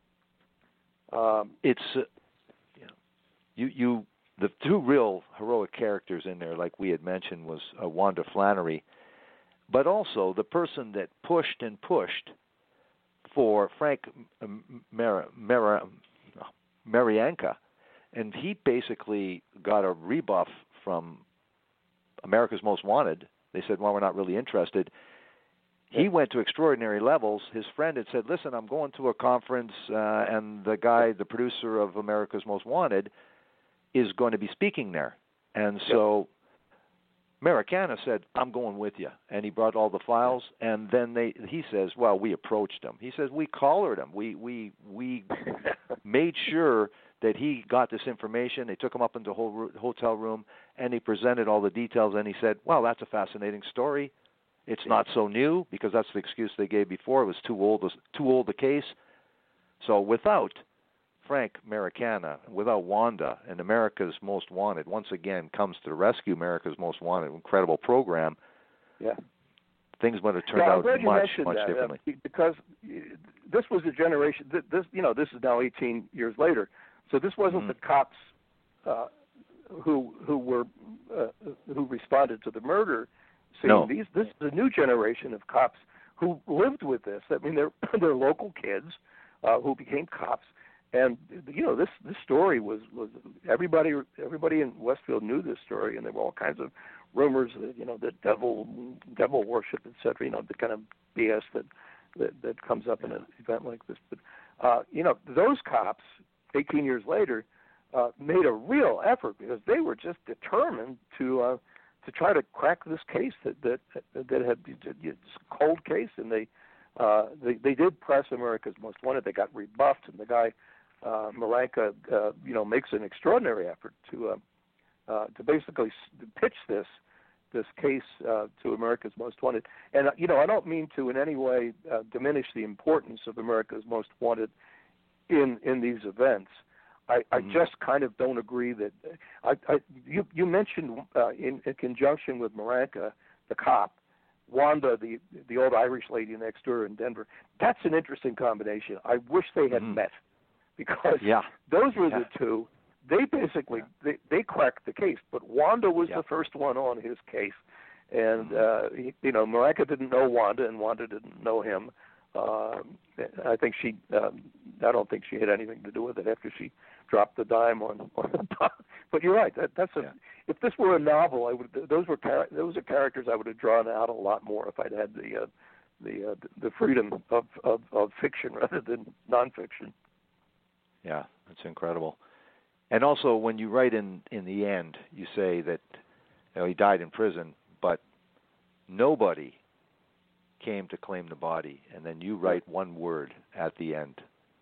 Um, it's uh, you know, you you the two real heroic characters in there, like we had mentioned, was uh, Wanda Flannery, but also the person that pushed and pushed for Frank Mar- Mar- Marianka, and he basically got a rebuff from America's Most Wanted. They said, well, we're not really interested. he went to extraordinary levels. His friend had said, listen, I'm going to a conference, uh, and the guy, the producer of America's Most Wanted, is going to be speaking there. And so Americana said, I'm going with you. And he brought all the files, and then they he says, well, we approached him. He says, we collared him. We, we, we made sure that he got this information. They took him up into a whole hotel room, and he presented all the details, and he said, well, that's a fascinating story. It's not so new, because that's the excuse they gave before. It was too old, too old a case. So without Frank Americana, without Wanda, and America's Most Wanted once again comes to the rescue, America's Most Wanted, incredible program. Yeah, things would have turned yeah, out much, much that, differently. Uh, because this was a generation. This, you know, this is now eighteen years later. So this wasn't mm-hmm. the cops uh, who who were uh, who responded to the murder. See, no. these this is a new generation of cops who lived with this. I mean, they're they're local kids uh, who became cops. And you know, this this story was, was everybody everybody in Westfield knew this story, and there were all kinds of rumors that you know the devil devil worship, et cetera. You know, the kind of B S that that, that comes up in an event like this. But uh, you know, those cops, eighteen years later, uh, made a real effort because they were just determined to uh, to try to crack this case that that that had it's a cold case, and they uh, they they did press America's Most Wanted. They got rebuffed, and the guy. Uh, Maranka, uh, you know, makes an extraordinary effort to uh, uh, to basically pitch this this case uh, to America's Most Wanted. And uh, you know, I don't mean to in any way uh, diminish the importance of America's Most Wanted in in these events. I, I mm-hmm. just kind of don't agree that. I, I you you mentioned uh, in, in conjunction with Maranka, the cop, Wanda, the the old Irish lady next door in Denver. That's an interesting combination. I wish they had mm-hmm. met. Because yeah. those were yeah. the two. They basically yeah. they, they cracked the case, but Wanda was yeah. the first one on his case, and uh, he, you know Maranka didn't know Wanda, and Wanda didn't know him. Uh, I think she, um, I don't think she had anything to do with it after she dropped the dime on. on the but you're right. That, that's a. Yeah. If this were a novel, I would. Those were char- those are characters I would have drawn out a lot more if I'd had the uh, the uh, the freedom of, of of fiction rather than nonfiction. Yeah, that's incredible. And also, when you write in, in the end, you say that you know, he died in prison, but nobody came to claim the body. And then you write one word at the end.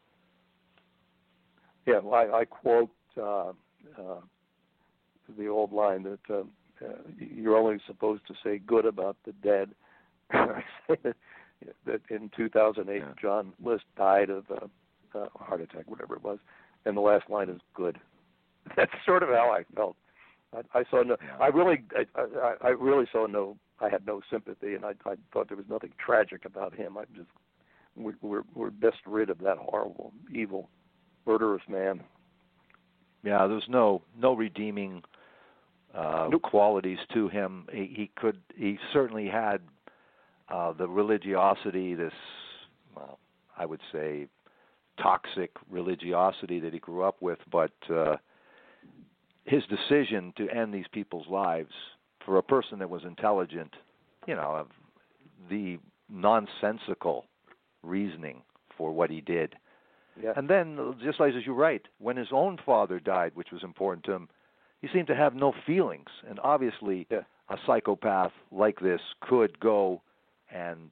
Yeah, well, I, I quote uh, uh, the old line that uh, uh, you're only supposed to say good about the dead. I say that, that in two thousand eight, yeah. John List died of... Uh, Uh, heart attack, whatever it was, and the last line is good. That's sort of how I felt. I, I saw no. Yeah. I really, I, I, I really saw no. I had no sympathy, and I, I thought there was nothing tragic about him. I just, we're, we're, we're best rid of that horrible, evil, murderous man. Yeah, there's no no redeeming uh, nope. qualities to him. He, he could. He certainly had uh, the religiosity. This, well, I would say. toxic religiosity that he grew up with, but uh, his decision to end these people's lives for a person that was intelligent, you know, of the nonsensical reasoning for what he did. Yeah. And then, just like as you write, when his own father died, which was important to him, he seemed to have no feelings. And obviously, yeah. a psychopath like this could go and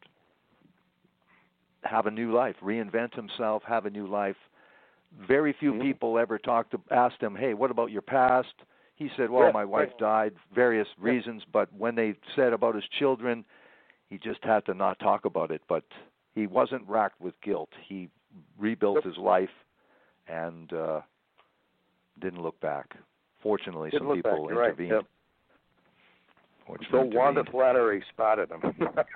have a new life, reinvent himself, have a new life. Very few mm-hmm. people ever talked to, asked him, hey, what about your past? He said, well, yeah, my wife right. died, various yeah. reasons, but when they said about his children, he just had to not talk about it. But he wasn't racked with guilt. He rebuilt yep. his life and uh, didn't look back. Fortunately, didn't some people back. intervened. Right. Yep. So intervened. Wanda Flannery spotted him.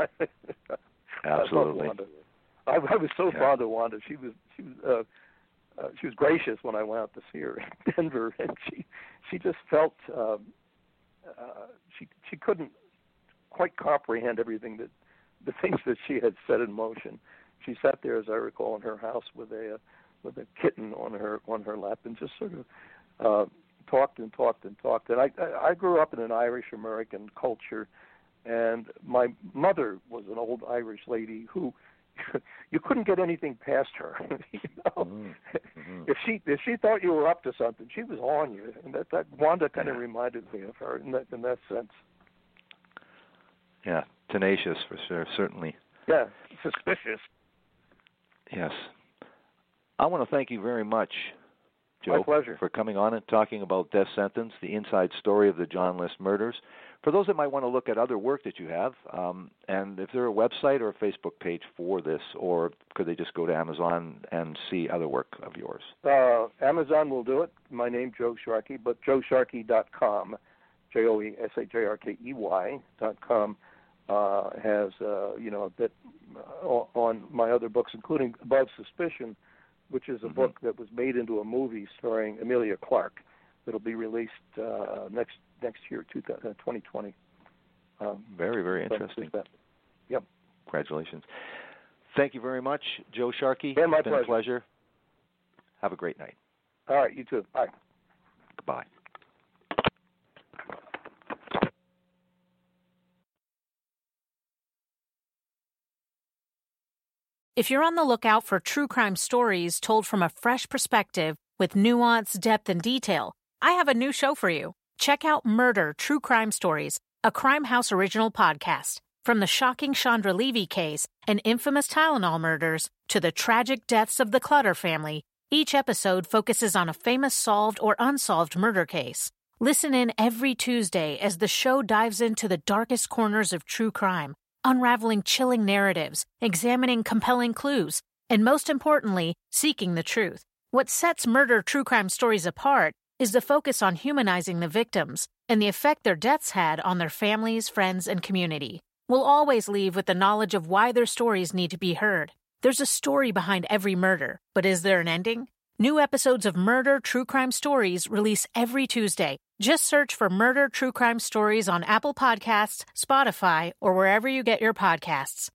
Absolutely. I, I was so yeah. fond of Wanda. She was she was uh, uh, she was gracious when I went out to see her in Denver, and she she just felt um, uh, she she couldn't quite comprehend everything that the things that she had set in motion. She sat there, as I recall, in her house with a uh, with a kitten on her on her lap, and just sort of uh, talked and talked and talked. And I I grew up in an Irish American culture. And my mother was an old Irish lady who you couldn't get anything past her. you know, mm-hmm. if she if she thought you were up to something, she was on you. And that, that Wanda kind of yeah. reminded me of her in that in that sense. Yeah, tenacious for sure, certainly. Yeah, suspicious. Yes. I want to thank you very much, Joe, My pleasure. for coming on and talking about Death Sentence, the inside story of the John List murders. For those that might want to look at other work that you have, um, and if there a website or a Facebook page for this, or could they just go to Amazon and see other work of yours? Uh, Amazon will do it. My name, Joe Sharkey, but joe sharkey dot com, J O E S H A R K E Y dot com, uh, has, uh, you know, a bit uh, on my other books, including Above Suspicion, which is a mm-hmm. book that was made into a movie starring Emilia Clarke. That'll be released uh, next next year, twenty twenty. Um, very, very interesting. Yep. Congratulations. Thank you very much, Joe Sharkey. Yeah, my it's been pleasure. a pleasure. Have a great night. All right, you too. Bye. Goodbye. If you're on the lookout for true crime stories told from a fresh perspective with nuance, depth, and detail, I have a new show for you. Check out Murder, True Crime Stories, a Crime House original podcast. From the shocking Chandra Levy case and infamous Tylenol murders to the tragic deaths of the Clutter family, each episode focuses on a famous solved or unsolved murder case. Listen in every Tuesday as the show dives into the darkest corners of true crime, unraveling chilling narratives, examining compelling clues, and most importantly, seeking the truth. What sets Murder True Crime Stories apart is the focus on humanizing the victims and the effect their deaths had on their families, friends, and community. We'll always leave with the knowledge of why their stories need to be heard. There's a story behind every murder, but is there an ending? New episodes of Murder True Crime Stories release every Tuesday. Just search for Murder True Crime Stories on Apple Podcasts, Spotify, or wherever you get your podcasts.